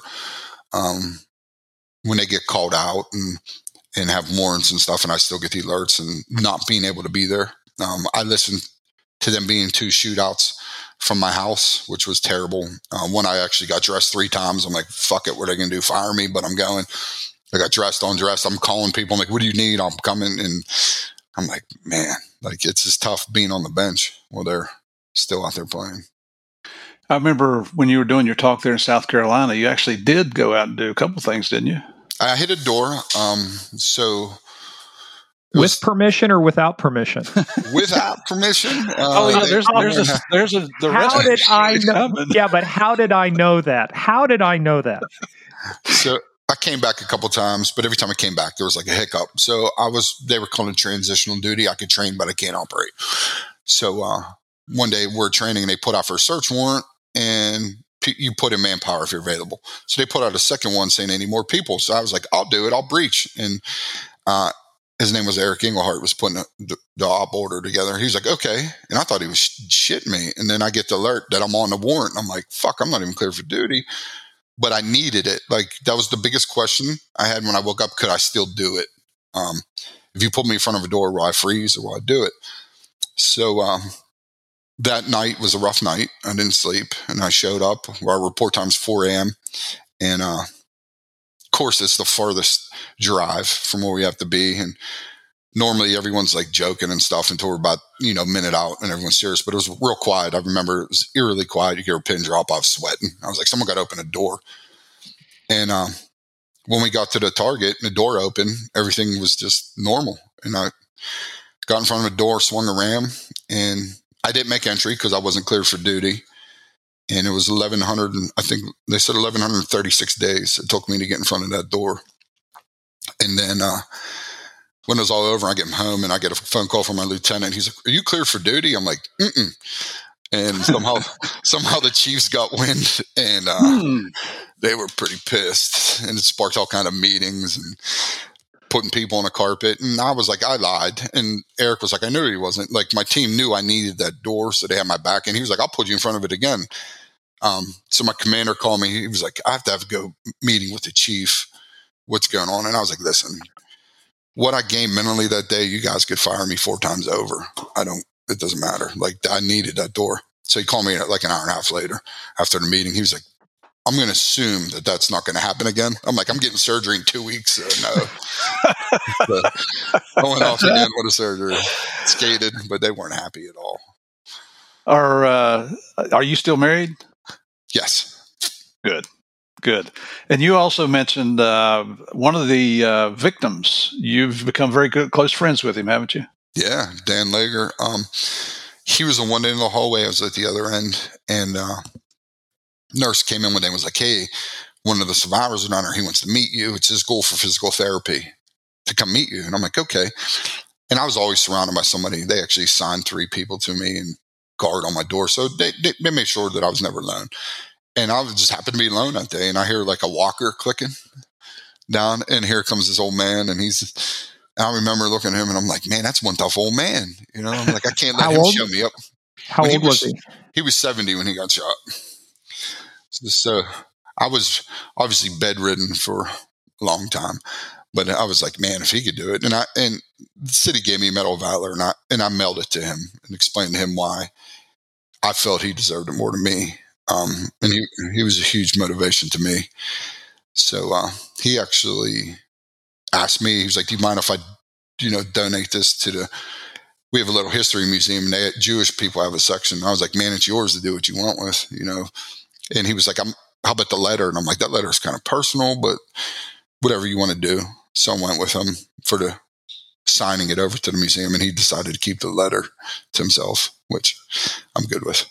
When they get called out and have warrants and stuff, and I still get the alerts, and not being able to be there. I listened to them being 2 shootouts from my house, which was terrible. One, I actually got dressed 3 times. I'm like, fuck it, what are they going to do? Fire me? But I'm going. I got dressed, undressed. I'm calling people. I'm like, what do you need? I'm coming. And I'm like, man, it's just tough being on the bench while they're still out there playing. I remember when you were doing your talk there in South Carolina, you actually did go out and do a couple things, didn't you? I hit a door. With permission or without permission? Without permission. There's the How did I know? Yeah, but how did I know that? How did I know that? So I came back a couple times, but every time I came back, there was a hiccup. So they were calling it transitional duty. I could train, but I can't operate. So one day we're training and they put out for a search warrant, and you put in manpower if you're available. So they put out a second one saying any more people. So I was like, I'll do it. I'll breach. And his name was Eric Englehart, was putting the op order together. He was like, okay. And I thought he was shitting me. And then I get the alert that I'm on the warrant. And I'm like, fuck, I'm not even clear for duty. But I needed it. That was the biggest question I had when I woke up. Could I still do it? If you put me in front of a door, will I freeze or will I do it? So that night was a rough night. I didn't sleep, and I showed up. Our report time's 4 a.m. And of course, it's the farthest drive from where we have to be. And normally everyone's joking and stuff until we're about, a minute out and everyone's serious. But it was real quiet. I remember it was eerily quiet. You hear a pin drop. I was sweating. I was like, someone got to open a door. And when we got to the target and the door opened, everything was just normal. And I got in front of the door, swung a ram, and I didn't make entry because I wasn't cleared for duty. And it was 1,100, I think they said 1,136 days it took me to get in front of that door. And then when it was all over, I get home and I get a phone call from my lieutenant. He's like, are you cleared for duty? I'm like, mm-mm. And somehow the Chiefs got wind, and they were pretty pissed. And it sparked all kind of meetings and putting people on the carpet. And I was like, I lied. And Eric was like, I knew he wasn't. My team knew I needed that door, so they had my back. And he was like, I'll put you in front of it again. So my commander called me. He was like, I have to have a go meeting with the chief. What's going on? And I was like, listen, what I gained mentally that day, you guys could fire me 4 times over. It doesn't matter. Like, I needed that door. So he called me like an hour and a half later after the meeting. He was like, I'm going to assume that that's not going to happen again. I'm like, I'm getting surgery in 2 weeks. So no. But I went off again with a surgery, skated, but they weren't happy at all. Are you still married? Yes. Good. And you also mentioned one of the victims. You've become very close friends with him, haven't you? Yeah, Dan Lager. He was on one end of the hallway. I was at the other end, and nurse came in one day and was like, hey, one of the survivors around here, he wants to meet you. It's his goal for physical therapy to come meet you. And I'm like, okay. And I was always surrounded by somebody. They actually signed 3 people to me and guard on my door. So they made sure that I was never alone. And I just happened to be alone that day. And I hear like a walker clicking down, and here comes this old man. And I remember looking at him and I'm like, man, that's one tough old man. You know, I'm like, I can't let him show me up. How old was he? He was 70 when he got shot. So I was obviously bedridden for a long time, but I was like, man, if he could do it. And the city gave me a Medal of Valor, and I mailed it to him and explained to him why I felt he deserved it more than me. And he was a huge motivation to me. So he actually asked me, he was like, do you mind if I, donate this to we have a little history museum, and Jewish people have a section. And I was like, man, it's yours to do what you want with, And he was like, how about the letter? And I'm like, that letter is kind of personal, but whatever you want to do. So I went with him for the signing it over to the museum, and he decided to keep the letter to himself, which I'm good with.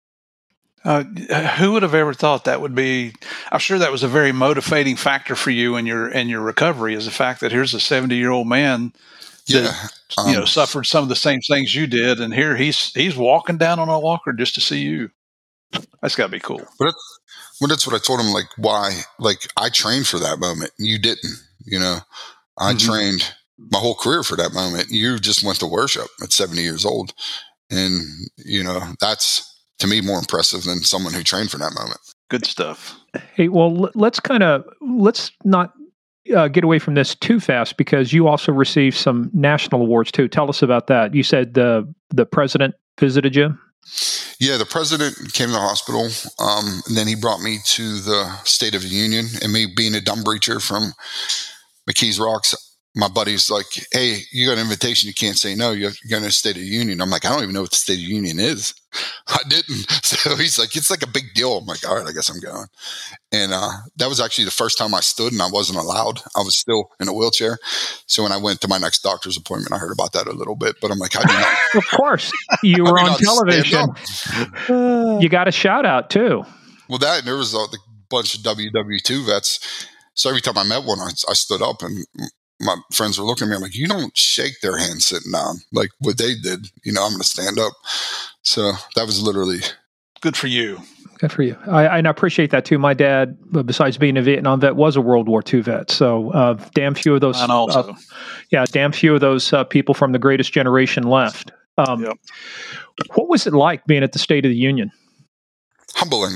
Who would have ever thought that would be? I'm sure that was a very motivating factor for you in your recovery, is the fact that here's a 70-year-old man that suffered some of the same things you did, and here he's walking down on a walker just to see you. That's got to be cool. But that's what I told him. Like, why? Like, I trained for that moment. You didn't. I trained my whole career for that moment. You just went to worship at 70 years old, and that's, to me, more impressive than someone who trained for that moment. Good stuff. Hey, well, let's not get away from this too fast, because you also received some national awards too. Tell us about that. You said the president visited you. Yeah, the president came to the hospital, and then he brought me to the State of the Union. And me being a dumb breacher from McKees Rocks, my buddy's like, hey, you got an invitation. You can't say no. You're going to the State of the Union. I'm like, I don't even know what the State of the Union is. I didn't. So he's like, it's like a big deal. I'm like, all right, I guess I'm going. And that was actually the first time I stood, and I wasn't allowed. I was still in a wheelchair. So when I went to my next doctor's appointment, I heard about that a little bit. But I'm like, how do you know? Of course. You were on television. You got a shout out too. Well, there was a bunch of WW2 vets. So every time I met one, I stood up, and my friends were looking at me. I'm like, you don't shake their hand sitting down like what they did. I'm going to stand up. So that was literally good for you. Good for you. I appreciate that too. My dad, besides being a Vietnam vet, was a World War II vet. So damn few of those. And also, damn few of those people from the greatest generation left. Yep. What was it like being at the State of the Union? Humbling.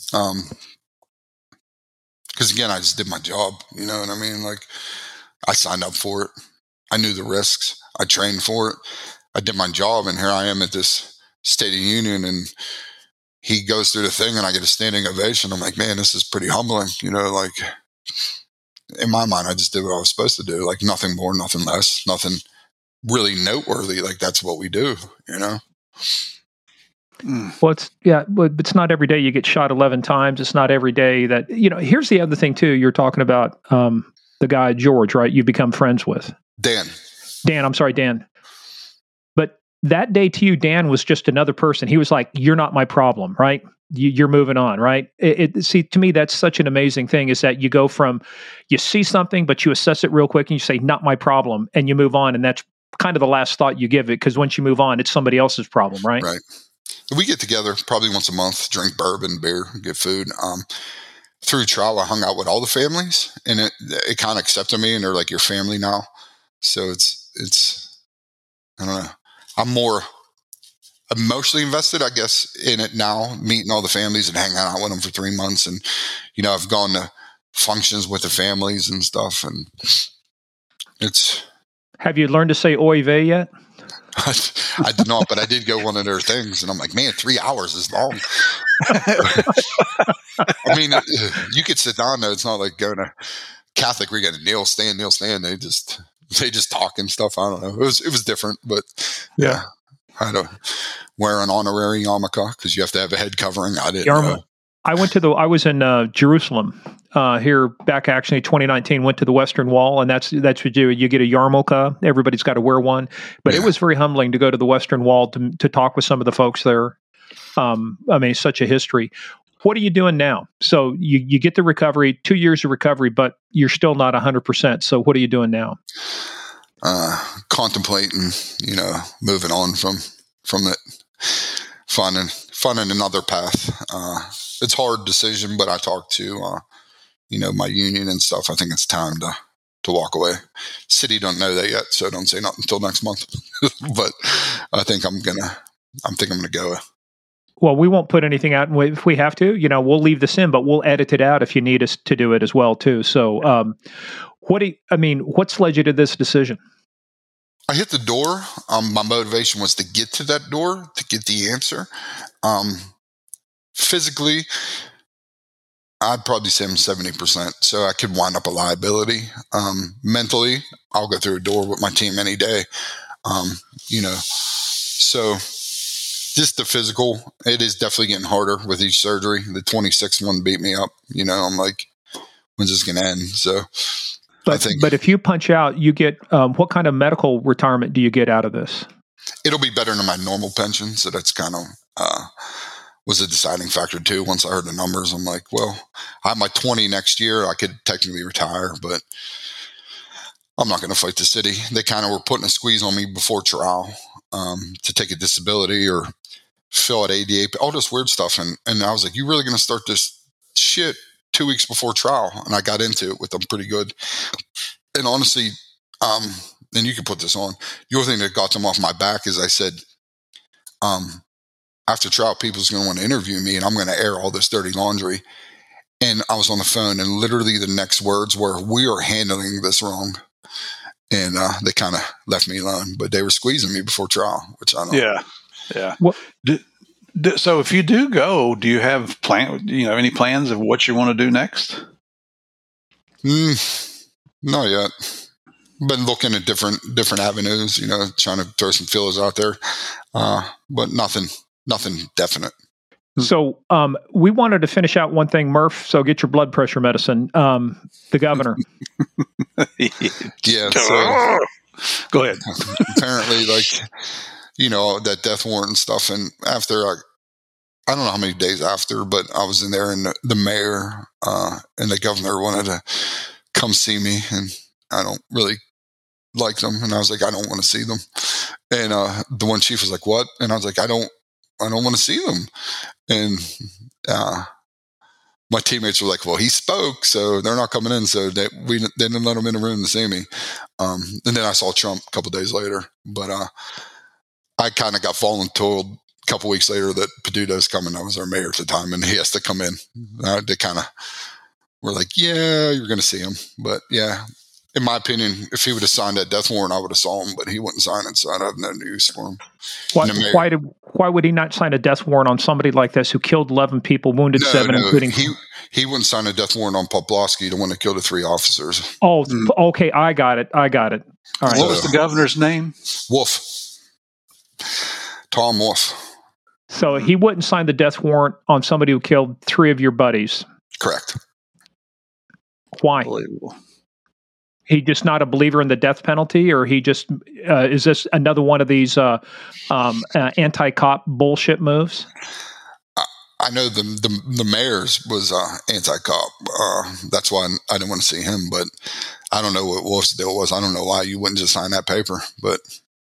Because again, I just did my job. You know what I mean? Like, I signed up for it. I knew the risks. I trained for it. I did my job, and here I am at this State of the Union, and he goes through the thing, and I get a standing ovation. I'm like, man, this is pretty humbling. Like, in my mind, I just did what I was supposed to do. Like, nothing more, nothing less, nothing really noteworthy. Like, that's what we do, Well, but it's not every day you get shot 11 times. It's not every day that, here's the other thing too. You're talking about the guy, George, right? You've become friends with. Dan, I'm sorry, Dan. But that day to you, Dan was just another person. He was like, you're not my problem, right? You're moving on, right? See, to me, that's such an amazing thing, is that you go from, you see something, but you assess it real quick and you say, not my problem, and you move on. And that's kind of the last thought you give it, because once you move on, it's somebody else's problem, right? Right. We get together probably once a month, drink bourbon, beer, get food. Through trial, I hung out with all the families, and it kind of accepted me, and they're like, your family now. So it's I don't know. I'm more emotionally invested, I guess, in it now, meeting all the families and hanging out with them for 3 months. And, I've gone to functions with the families and stuff. And it's. Have you learned to say oy vey yet? I did not, but I did go one of their things. And I'm like, man, 3 hours is long. I mean, you could sit down though. It's not like going to Catholic where you got to kneel, stand. They just talk and stuff. I don't know. It was different, but yeah. I had to wear an honorary yarmulke because you have to have a head covering. I didn't know. I was in Jerusalem here back actually 2019, went to the Western Wall, and that's what you get a yarmulke. Everybody's got to wear one, but it was very humbling to go to the Western Wall to talk with some of the folks there. I mean, such a history. What are you doing now? So you get the recovery, 2 years of recovery, but you're still not 100%. So what are you doing now? Contemplating, moving on from it, finding another path. It's a hard decision, but I talked to, my union and stuff. I think it's time to walk away. City don't know that yet, so don't say nothing until next month. But I think I'm gonna go. Well, we won't put anything out if we have to. We'll leave this in, but we'll edit it out if you need us to do it as well too. So, what's led you to this decision? I hit the door. My motivation was to get to that door, to get the answer. Physically, I'd probably say I'm 70%, so I could wind up a liability. Mentally, I'll go through a door with my team any day. So just the physical, it is definitely getting harder with each surgery. The 26th one beat me up. I'm like, when's this going to end? So, but if you punch out, you get what kind of medical retirement do you get out of this? It'll be better than my normal pension. So that's kind of was a deciding factor too. Once I heard the numbers, I'm like, well, I have my 20 next year. I could technically retire, but I'm not going to fight the city. They kind of were putting a squeeze on me before trial to take a disability or fill out ADA, all this weird stuff. And I was like, you really going to start this shit 2 weeks before trial? And I got into it with them pretty good. And honestly, and you can put this on, the other thing that got them off my back is I said, after trial, people's going to want to interview me and I'm going to air all this dirty laundry. And I was on the phone and literally the next words were, we are handling this wrong. And they kind of left me alone, but they were squeezing me before trial, which I don't know. Yeah. Well, so if you do go, do you have any plans of what you want to do next? Not yet. Been looking at different avenues, trying to throw some feelers out there, but nothing definite. So we wanted to finish out one thing, Murph. So get your blood pressure medicine. The governor. Yeah. So go ahead. Apparently, that death warrant and stuff. And after I don't know how many days after, but I was in there and the mayor and the governor wanted to come see me, and I don't really like them. And I was like, I don't want to see them. And the one chief was like, what? And I was like, I don't want to see them. And my teammates were like, well, he spoke, so they're not coming in. So they didn't let them in the room to see me. And then I saw Trump a couple of days later. But I kind of got voluntold a couple weeks later that Peduto's coming. I was our mayor at the time, and he has to come in. They kind of were like, yeah, you're going to see him. But yeah, in my opinion, if he would have signed that death warrant, I would have saw him, but he wouldn't sign it, so I'd have no use for him. Why would he not sign a death warrant on somebody like this who killed 11 people, wounded 7, including... He wouldn't sign a death warrant on Poplawski, the one that killed the 3 officers. Oh, okay, I got it. All right. What was the governor's name? Wolf. Tom Wolf. So he wouldn't sign the death warrant on somebody who killed 3 of your buddies? Correct. Why? Unbelievable. He just not a believer in the death penalty, or he just is this another one of these anti-cop bullshit moves? I know the mayor's was anti-cop. That's why I didn't want to see him. But I don't know what Wolf's deal was. I don't know why you wouldn't just sign that paper. But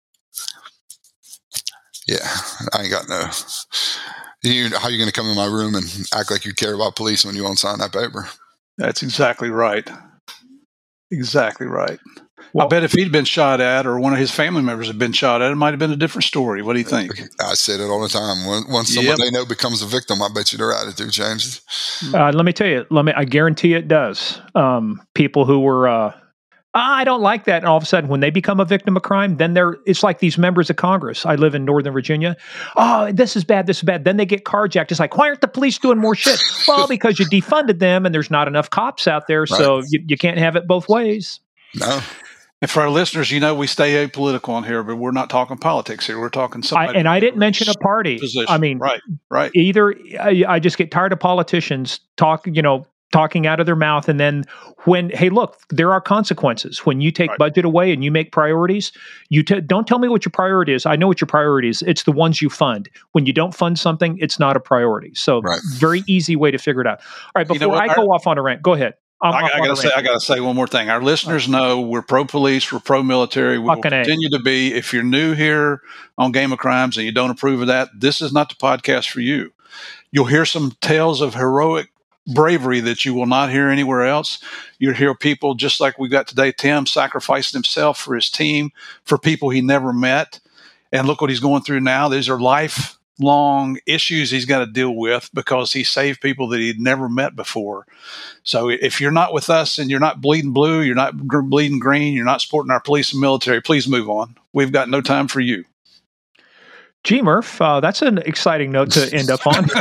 yeah, I ain't got no. How you going to come in my room and act like you care about police when you won't sign that paper? That's exactly right. Exactly right. Well, I bet if he'd been shot at or one of his family members had been shot at, it might have been a different story. What do you think? I said it all the time. Once someone they know becomes a victim, I bet you their attitude changes. Let me tell you. I guarantee it does. People who were, I don't like that, and all of a sudden, when they become a victim of crime, then it's like these members of Congress. I live in Northern Virginia. Oh, this is bad. This is bad. Then they get carjacked. It's like, why aren't the police doing more shit? Well, because you defunded them, and there's not enough cops out there, so you can't have it both ways. No. And for our listeners, we stay apolitical on here, but we're not talking politics here. We're talking somebody. And I didn't mention a party. Position. I mean, right. Either I just get tired of politicians talking out of their mouth, and then hey, look, there are consequences when you take budget away and you make priorities. Don't tell me what your priority is. I know what your priority is. It's the ones you fund. When you don't fund something, it's not a priority. So, very easy way to figure it out. All right, before I go off on a rant, go ahead. I got to say one more thing. Our listeners know we're pro-police, we're pro-military. We will continue to be. If you're new here on Game of Crimes and you don't approve of that, this is not the podcast for you. You'll hear some tales of heroic bravery that you will not hear anywhere else. You'll hear people just like we got today, Tim sacrificing himself for his team, for people he never met. And look what he's going through now. These are lifelong issues he's got to deal with because he saved people that he'd never met before. So if you're not with us and you're not bleeding blue, you're not bleeding green, you're not supporting our police and military, please move on. We've got no time for you. Gee, Murph, that's an exciting note to end up on.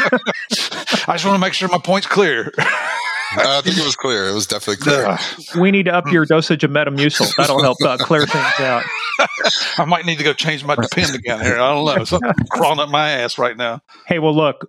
I just want to make sure my point's clear. I think it was clear. It was definitely clear. We need to up your dosage of Metamucil. That'll help clear things out. I might need to go change my pen again here. I don't know. Something's crawling up my ass right now. Hey, well, look,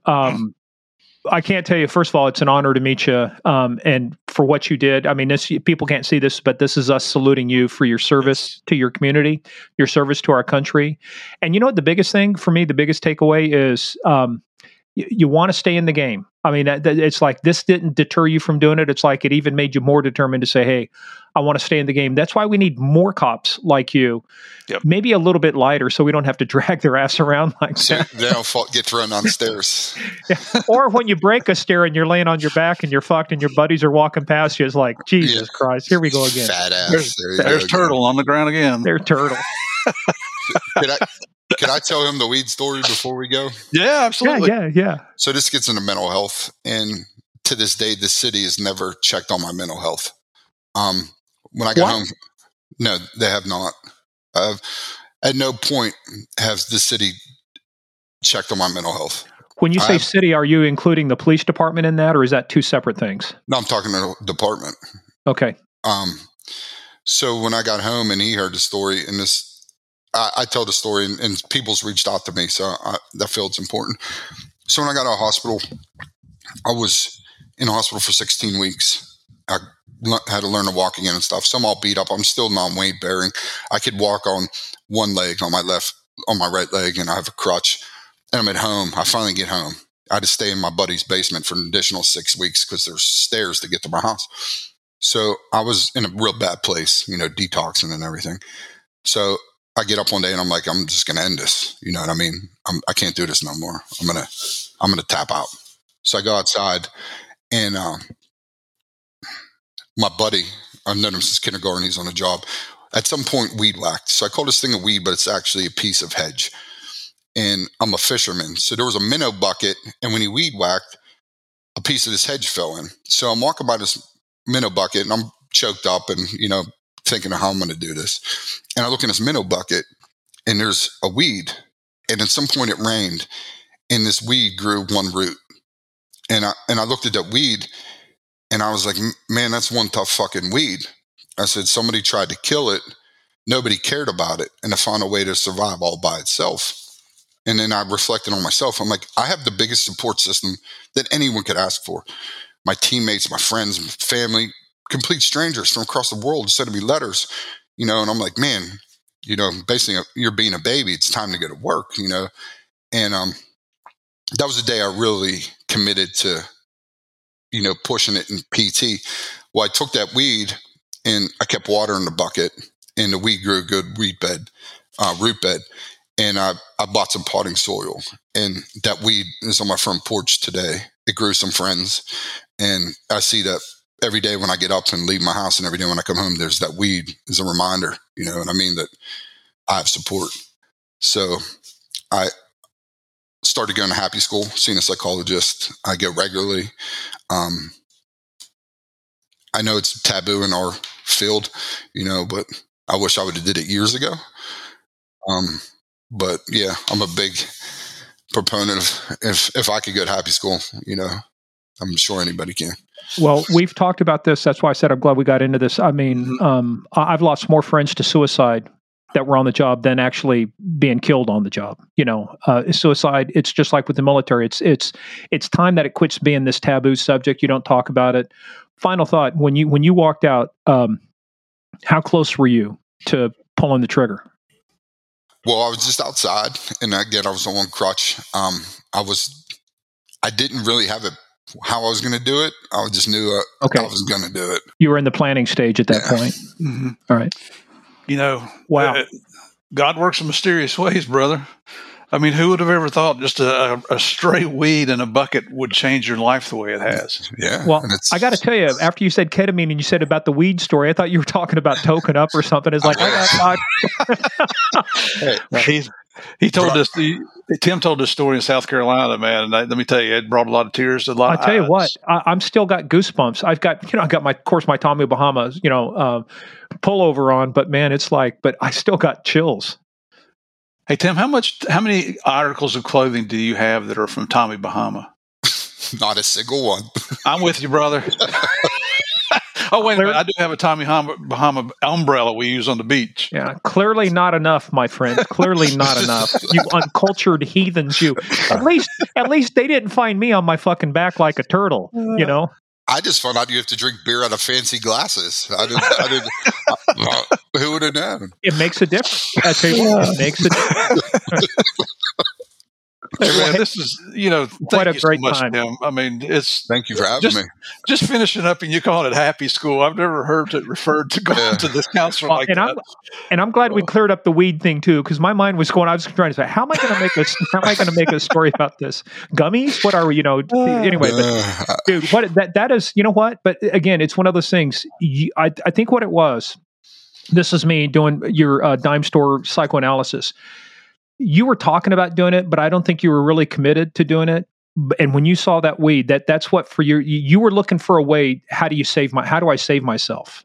I can't tell you. First of all, it's an honor to meet you, and for what you did. I mean, people can't see this, but this is us saluting you for your service to your community, your service to our country. And you know what? The biggest thing for me, the biggest takeaway is you want to stay in the game. I mean, it's like this didn't deter you from doing it. It's like it even made you more determined to say, "Hey, I want to stay in the game." That's why we need more cops like you. Yep. Maybe a little bit lighter, so we don't have to drag their ass around like that. They don't get thrown on stairs. Yeah. Or when you break a stair and you're laying on your back and you're fucked and your buddies are walking past you, it's like, Jesus Christ, here we go again. Fat ass. There's Turtle on the ground again. There's Turtle. Can I tell him the weed story before we go? Yeah, absolutely. Yeah. So this gets into mental health, and to this day, the city has never checked on my mental health. When I got home, no, they have not. At no point has the city checked on my mental health. When you say city, are you including the police department in that, or is that two separate things? No, I'm talking to the department. Okay. So when I got home and he heard the story, and I tell the story, and people's reached out to me, so I feel it's important. So when I got out of hospital, I was in hospital for 16 weeks. I had to learn to walk again and stuff. So I'm all beat up. I'm still non-weight bearing. I could walk on one leg, on my right leg, and I have a crutch. And I'm at home. I finally get home. I had to stay in my buddy's basement for an additional 6 weeks because there's stairs to get to my house. So I was in a real bad place, detoxing and everything. So I get up one day and I'm like, I'm just going to end this. You know what I mean? I can't do this no more. I'm going to tap out. So I go outside, and my buddy, I've known him since kindergarten. He's on a job. At some point, weed whacked. So I call this thing a weed, but it's actually a piece of hedge. And I'm a fisherman. So there was a minnow bucket, and when he weed whacked, a piece of this hedge fell in. So I'm walking by this minnow bucket, and I'm choked up and, thinking of how I'm going to do this. And I look in this minnow bucket, and there's a weed. And at some point it rained, and this weed grew one root. And I looked at that weed, and I was like, man, that's one tough fucking weed. I said, somebody tried to kill it. Nobody cared about it. And I found a way to survive all by itself. And then I reflected on myself. I'm like, I have the biggest support system that anyone could ask for. My teammates, my friends, my family, complete strangers from across the world sending me letters, and I'm like, man, basically you're being a baby. It's time to go to work, and that was the day I really committed to, pushing it in PT. Well, I took that weed and I kept water in the bucket, and the weed grew a good root bed. And I bought some potting soil, and that weed is on my front porch today. It grew some friends, and I see that every day when I get up and leave my house and every day when I come home, there's that weed as a reminder, you know, and I mean that I have support. So I started going to Happy School, seeing a psychologist. I go regularly. I know it's taboo in our field, you know, but I wish I would have did it years ago. But yeah, I'm a big proponent of if I could go to Happy School, you know, I'm sure anybody can. Well, we've talked about this. That's why I said I'm glad we got into this. I mean, I've lost more friends to suicide that were on the job than actually being killed on the job. You know, suicide, it's just like with the military. It's time that it quits being this taboo subject. You don't talk about it. Final thought, when you walked out, how close were you to pulling the trigger? Well, I was just outside, and again, I was on one crutch. I didn't really have how I was going to do it. I just knew I was going to do it. You were in the planning stage at that point. Mm-hmm. All right. You know, wow. God works in mysterious ways, brother. I mean, who would have ever thought just a stray weed in a bucket would change your life the way it has? Yeah. Well, I got to tell you, after you said ketamine and you said about the weed story, I thought you were talking about token up or something. It's like, he told us. Tim told this story in South Carolina, man. And let me tell you, it brought a lot of tears to a lot. I tell you what, I'm still got goosebumps. I've got my Tommy Bahama, pullover on, but man, it's like, but I still got chills. Hey, Tim, how many articles of clothing do you have that are from Tommy Bahama? Not a single one. I'm with you, brother. Oh, wait a minute. I do have a Tommy Bahama umbrella we use on the beach. Yeah, clearly not enough, my friend. Clearly not enough. You uncultured heathens, you. At least they didn't find me on my fucking back like a turtle, you know? I just found out you have to drink beer out of fancy glasses. I didn't who would have known? It makes a difference. I tell you what, it makes a difference. Hey, man, this is, what a great time. Tim. I mean, thank you for having me. Just finishing up, and you call it Happy School. I've never heard it referred to going to this counselor like that. I'm glad we cleared up the weed thing too, because my mind was going. I was trying to say, how am I going to make a story about this? Gummies? What are we? Anyway, but, dude, what that is? You know what? But again, it's one of those things. I think what it was. This is me doing your dime store psychoanalysis. You were talking about doing it, but I don't think you were really committed to doing it. And when you saw that weed, that's what for you were looking for a way. How do I save myself?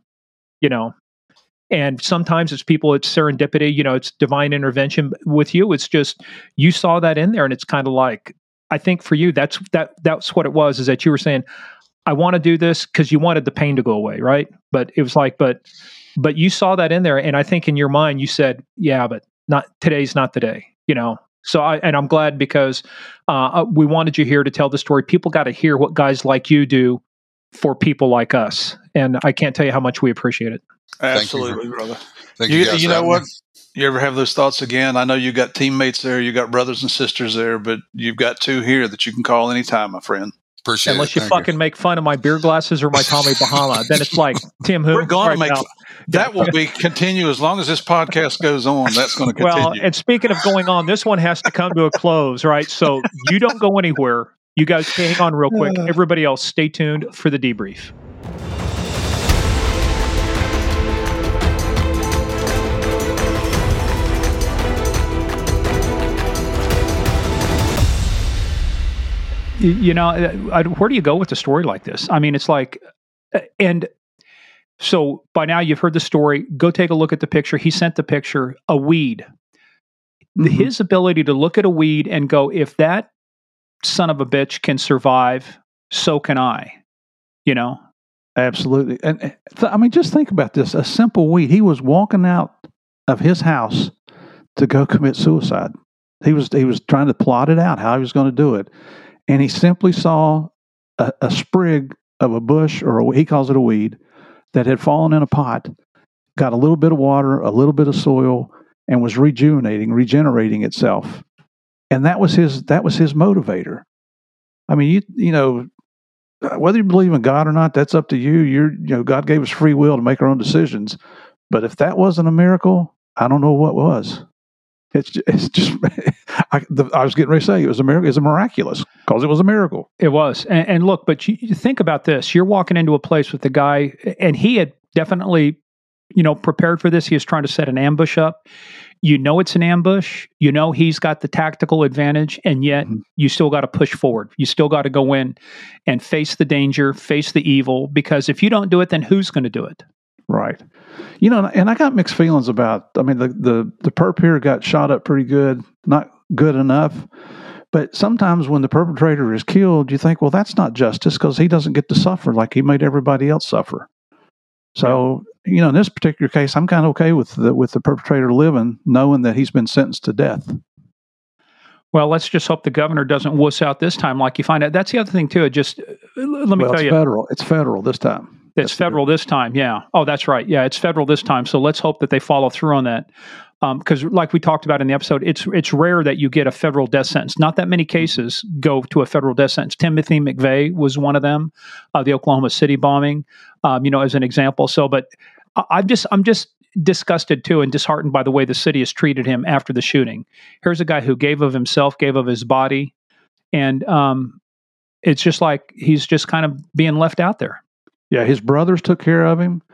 And sometimes it's serendipity. It's divine intervention. With you, it's just you saw that in there, and it's kind of like, I think for you, that's what it was. Is that you were saying, I want to do this because you wanted the pain to go away, right? But it was like, but you saw that in there, and I think in your mind you said, yeah, but today's not the day, So I'm glad because we wanted you here to tell the story. People got to hear what guys like you do for people like us, and I can't tell you how much we appreciate it. Absolutely, brother. Thank you. You know what? You ever have those thoughts again? I know you got teammates there, you got brothers and sisters there, but you've got two here that you can call anytime, my friend. Appreciate Unless it. you fucking make fun of my beer glasses or my Tommy Bahama, then it's like, Tim, who? We're going to make that will be continue as long as this podcast goes on. That's going to continue. Well, and speaking of going on, this one has to come to a close, right? So you don't go anywhere. You guys hang on real quick. Everybody else, stay tuned for the debrief. Where do you go with a story like this? I mean, it's like, and so by now you've heard the story. Go take a look at the picture. He sent the picture, a weed. Mm-hmm. His ability to look at a weed and go, if that son of a bitch can survive, so can I, Absolutely. And I mean, just think about this, a simple weed. He was walking out of his house to go commit suicide. He was trying to plot it out, how he was going to do it. And he simply saw a sprig of a bush, or he calls it a weed, that had fallen in a pot, got a little bit of water, a little bit of soil, and was regenerating itself. And that was his motivator. I mean, whether you believe in God or not, that's up to you. God gave us free will to make our own decisions. But if that wasn't a miracle, I don't know what was. It's just I was getting ready to say it was a miracle. It's a miraculous because it was a miracle. It was. And look, but you think about this. You're walking into a place with the guy, and he had definitely, prepared for this. He was trying to set an ambush up. It's an ambush. He's got the tactical advantage, and yet you still got to push forward. You still got to go in and face the danger, face the evil, because if you don't do it, then who's going to do it? Right. And I got mixed feelings about, the perp here got shot up pretty good, not good enough. But sometimes when the perpetrator is killed, you think, well, that's not justice because he doesn't get to suffer like he made everybody else suffer. So, in this particular case, I'm kind of okay with the perpetrator living, knowing that he's been sentenced to death. Well, let's just hope the governor doesn't wuss out this time like you find out. That's the other thing, too. Let me tell you. It's federal this time. It's federal this time, yeah. Oh, that's right. Yeah, it's federal this time. So let's hope that they follow through on that. Because like we talked about in the episode, it's rare that you get a federal death sentence. Not that many cases go to a federal death sentence. Timothy McVeigh was one of them, the Oklahoma City bombing, as an example. So, but I'm just disgusted too and disheartened by the way the city has treated him after the shooting. Here's a guy who gave of himself, gave of his body, and it's just like he's just kind of being left out there. Yeah, his brothers took care of him.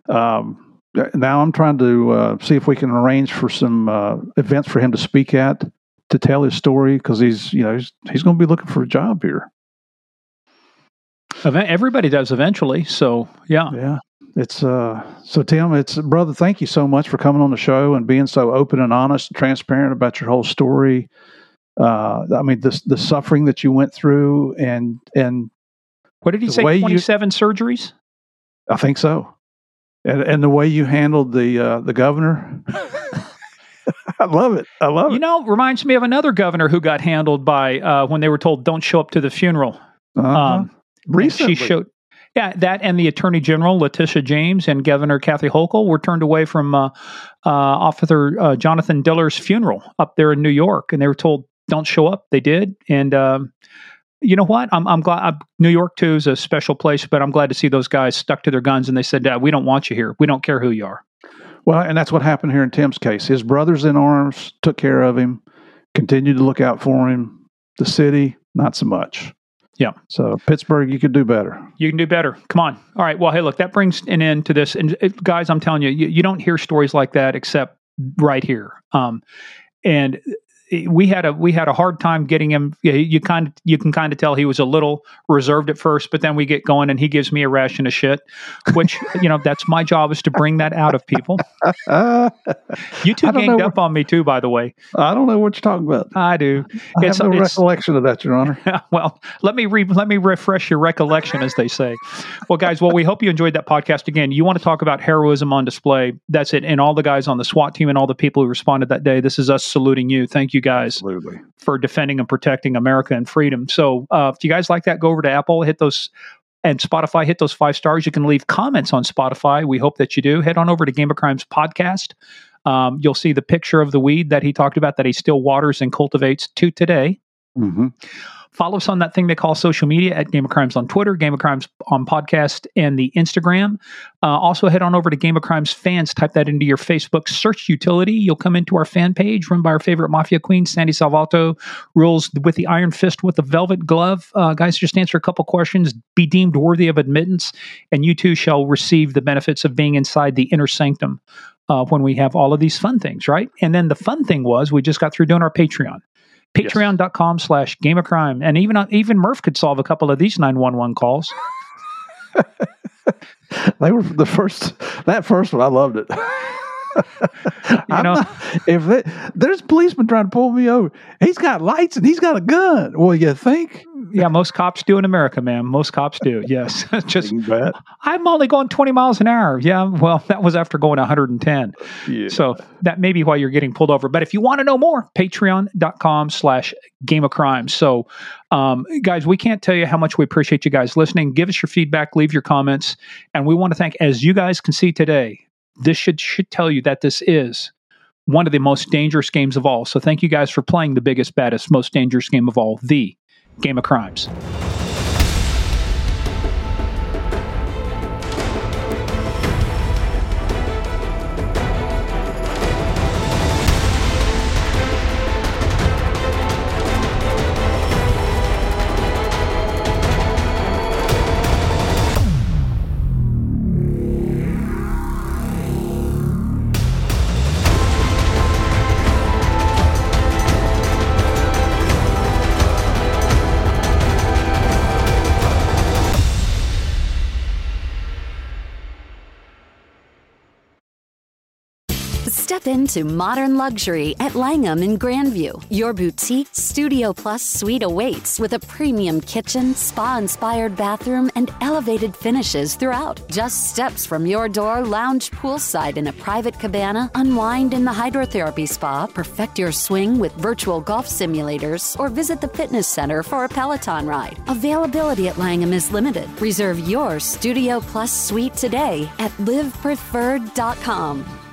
Now I'm trying to see if we can arrange for some events for him to speak at, to tell his story, because he's going to be looking for a job here. Everybody does eventually. So yeah. Yeah. It's so Tim, brother, thank you so much for coming on the show and being so open and honest and transparent about your whole story. The suffering that you went through and what did he say? 27 surgeries? I think so. And the way you handled the governor, I love it. Reminds me of another governor who got handled by when they were told don't show up to the funeral. Recently, she showed. Yeah, that and the Attorney General Letitia James and Governor Kathy Hochul were turned away from Officer Jonathan Diller's funeral up there in New York, and they were told don't show up. They did, and you know what? I'm glad. New York too is a special place, but I'm glad to see those guys stuck to their guns and they said, "We don't want you here. We don't care who you are." Well, and that's what happened here in Tim's case. His brothers in arms took care of him, continued to look out for him. The city, not so much. Yeah. So Pittsburgh, you could do better. You can do better. Come on. All right. Well, hey, look, that brings an end to this. And guys, I'm telling you, you don't hear stories like that except right here. And we had a hard time getting him. You can kind of tell he was a little reserved at first, but then we get going and he gives me a ration of shit, which, that's my job, is to bring that out of people. You two ganged up on me too, by the way. I don't know what you're talking about. I do. I have no recollection of that, Your Honor. Well, let me refresh your recollection, as they say. Well, guys, we hope you enjoyed that podcast. Again, you want to talk about heroism on display. That's it. And all the guys on the SWAT team and all the people who responded that day, this is us saluting you. Thank you guys. Absolutely. For defending and protecting America and freedom. So if you guys like that, go over to Apple, hit those, and Spotify, hit those 5 stars. You can leave comments on Spotify. We hope that you do. Head on over to Game of Crimes podcast. You'll see the picture of the weed that he talked about that he still waters and cultivates to today. Mm-hmm. Follow us on that thing they call social media at Game of Crimes on Twitter, Game of Crimes on podcast, and the Instagram. Also, head on over to Game of Crimes Fans. Type that into your Facebook search utility. You'll come into our fan page run by our favorite mafia queen, Sandy Salvato, rules with the iron fist with the velvet glove. Guys, just answer a couple questions, be deemed worthy of admittance, and you too shall receive the benefits of being inside the inner sanctum when we have all of these fun things, right? And then the fun thing was we just got through doing our Patreon. Patreon.com/Game of Crime. And even Murph could solve a couple of these 911 calls. They were that first one, I loved it. There's a policeman trying to pull me over. He's got lights and he's got a gun. Well, you think? Yeah, most cops do in America, man. Most cops do. Yes. Just, I'm only going 20 miles an hour. Yeah. Well, that was after going 110. Yeah. So that may be why you're getting pulled over. But if you want to know more, patreon.com/Game of Crimes. So, guys, we can't tell you how much we appreciate you guys listening. Give us your feedback, leave your comments. And we want to thank, as you guys can see today, this should tell you that this is one of the most dangerous games of all. So thank you guys for playing the biggest, baddest, most dangerous game of all, the Game of Crimes. Step into modern luxury at Langham in Grandview. Your boutique Studio Plus suite awaits with a premium kitchen, spa-inspired bathroom, and elevated finishes throughout. Just steps from your door, lounge poolside in a private cabana, unwind in the hydrotherapy spa, perfect your swing with virtual golf simulators, or visit the fitness center for a Peloton ride. Availability at Langham is limited. Reserve your Studio Plus suite today at livepreferred.com.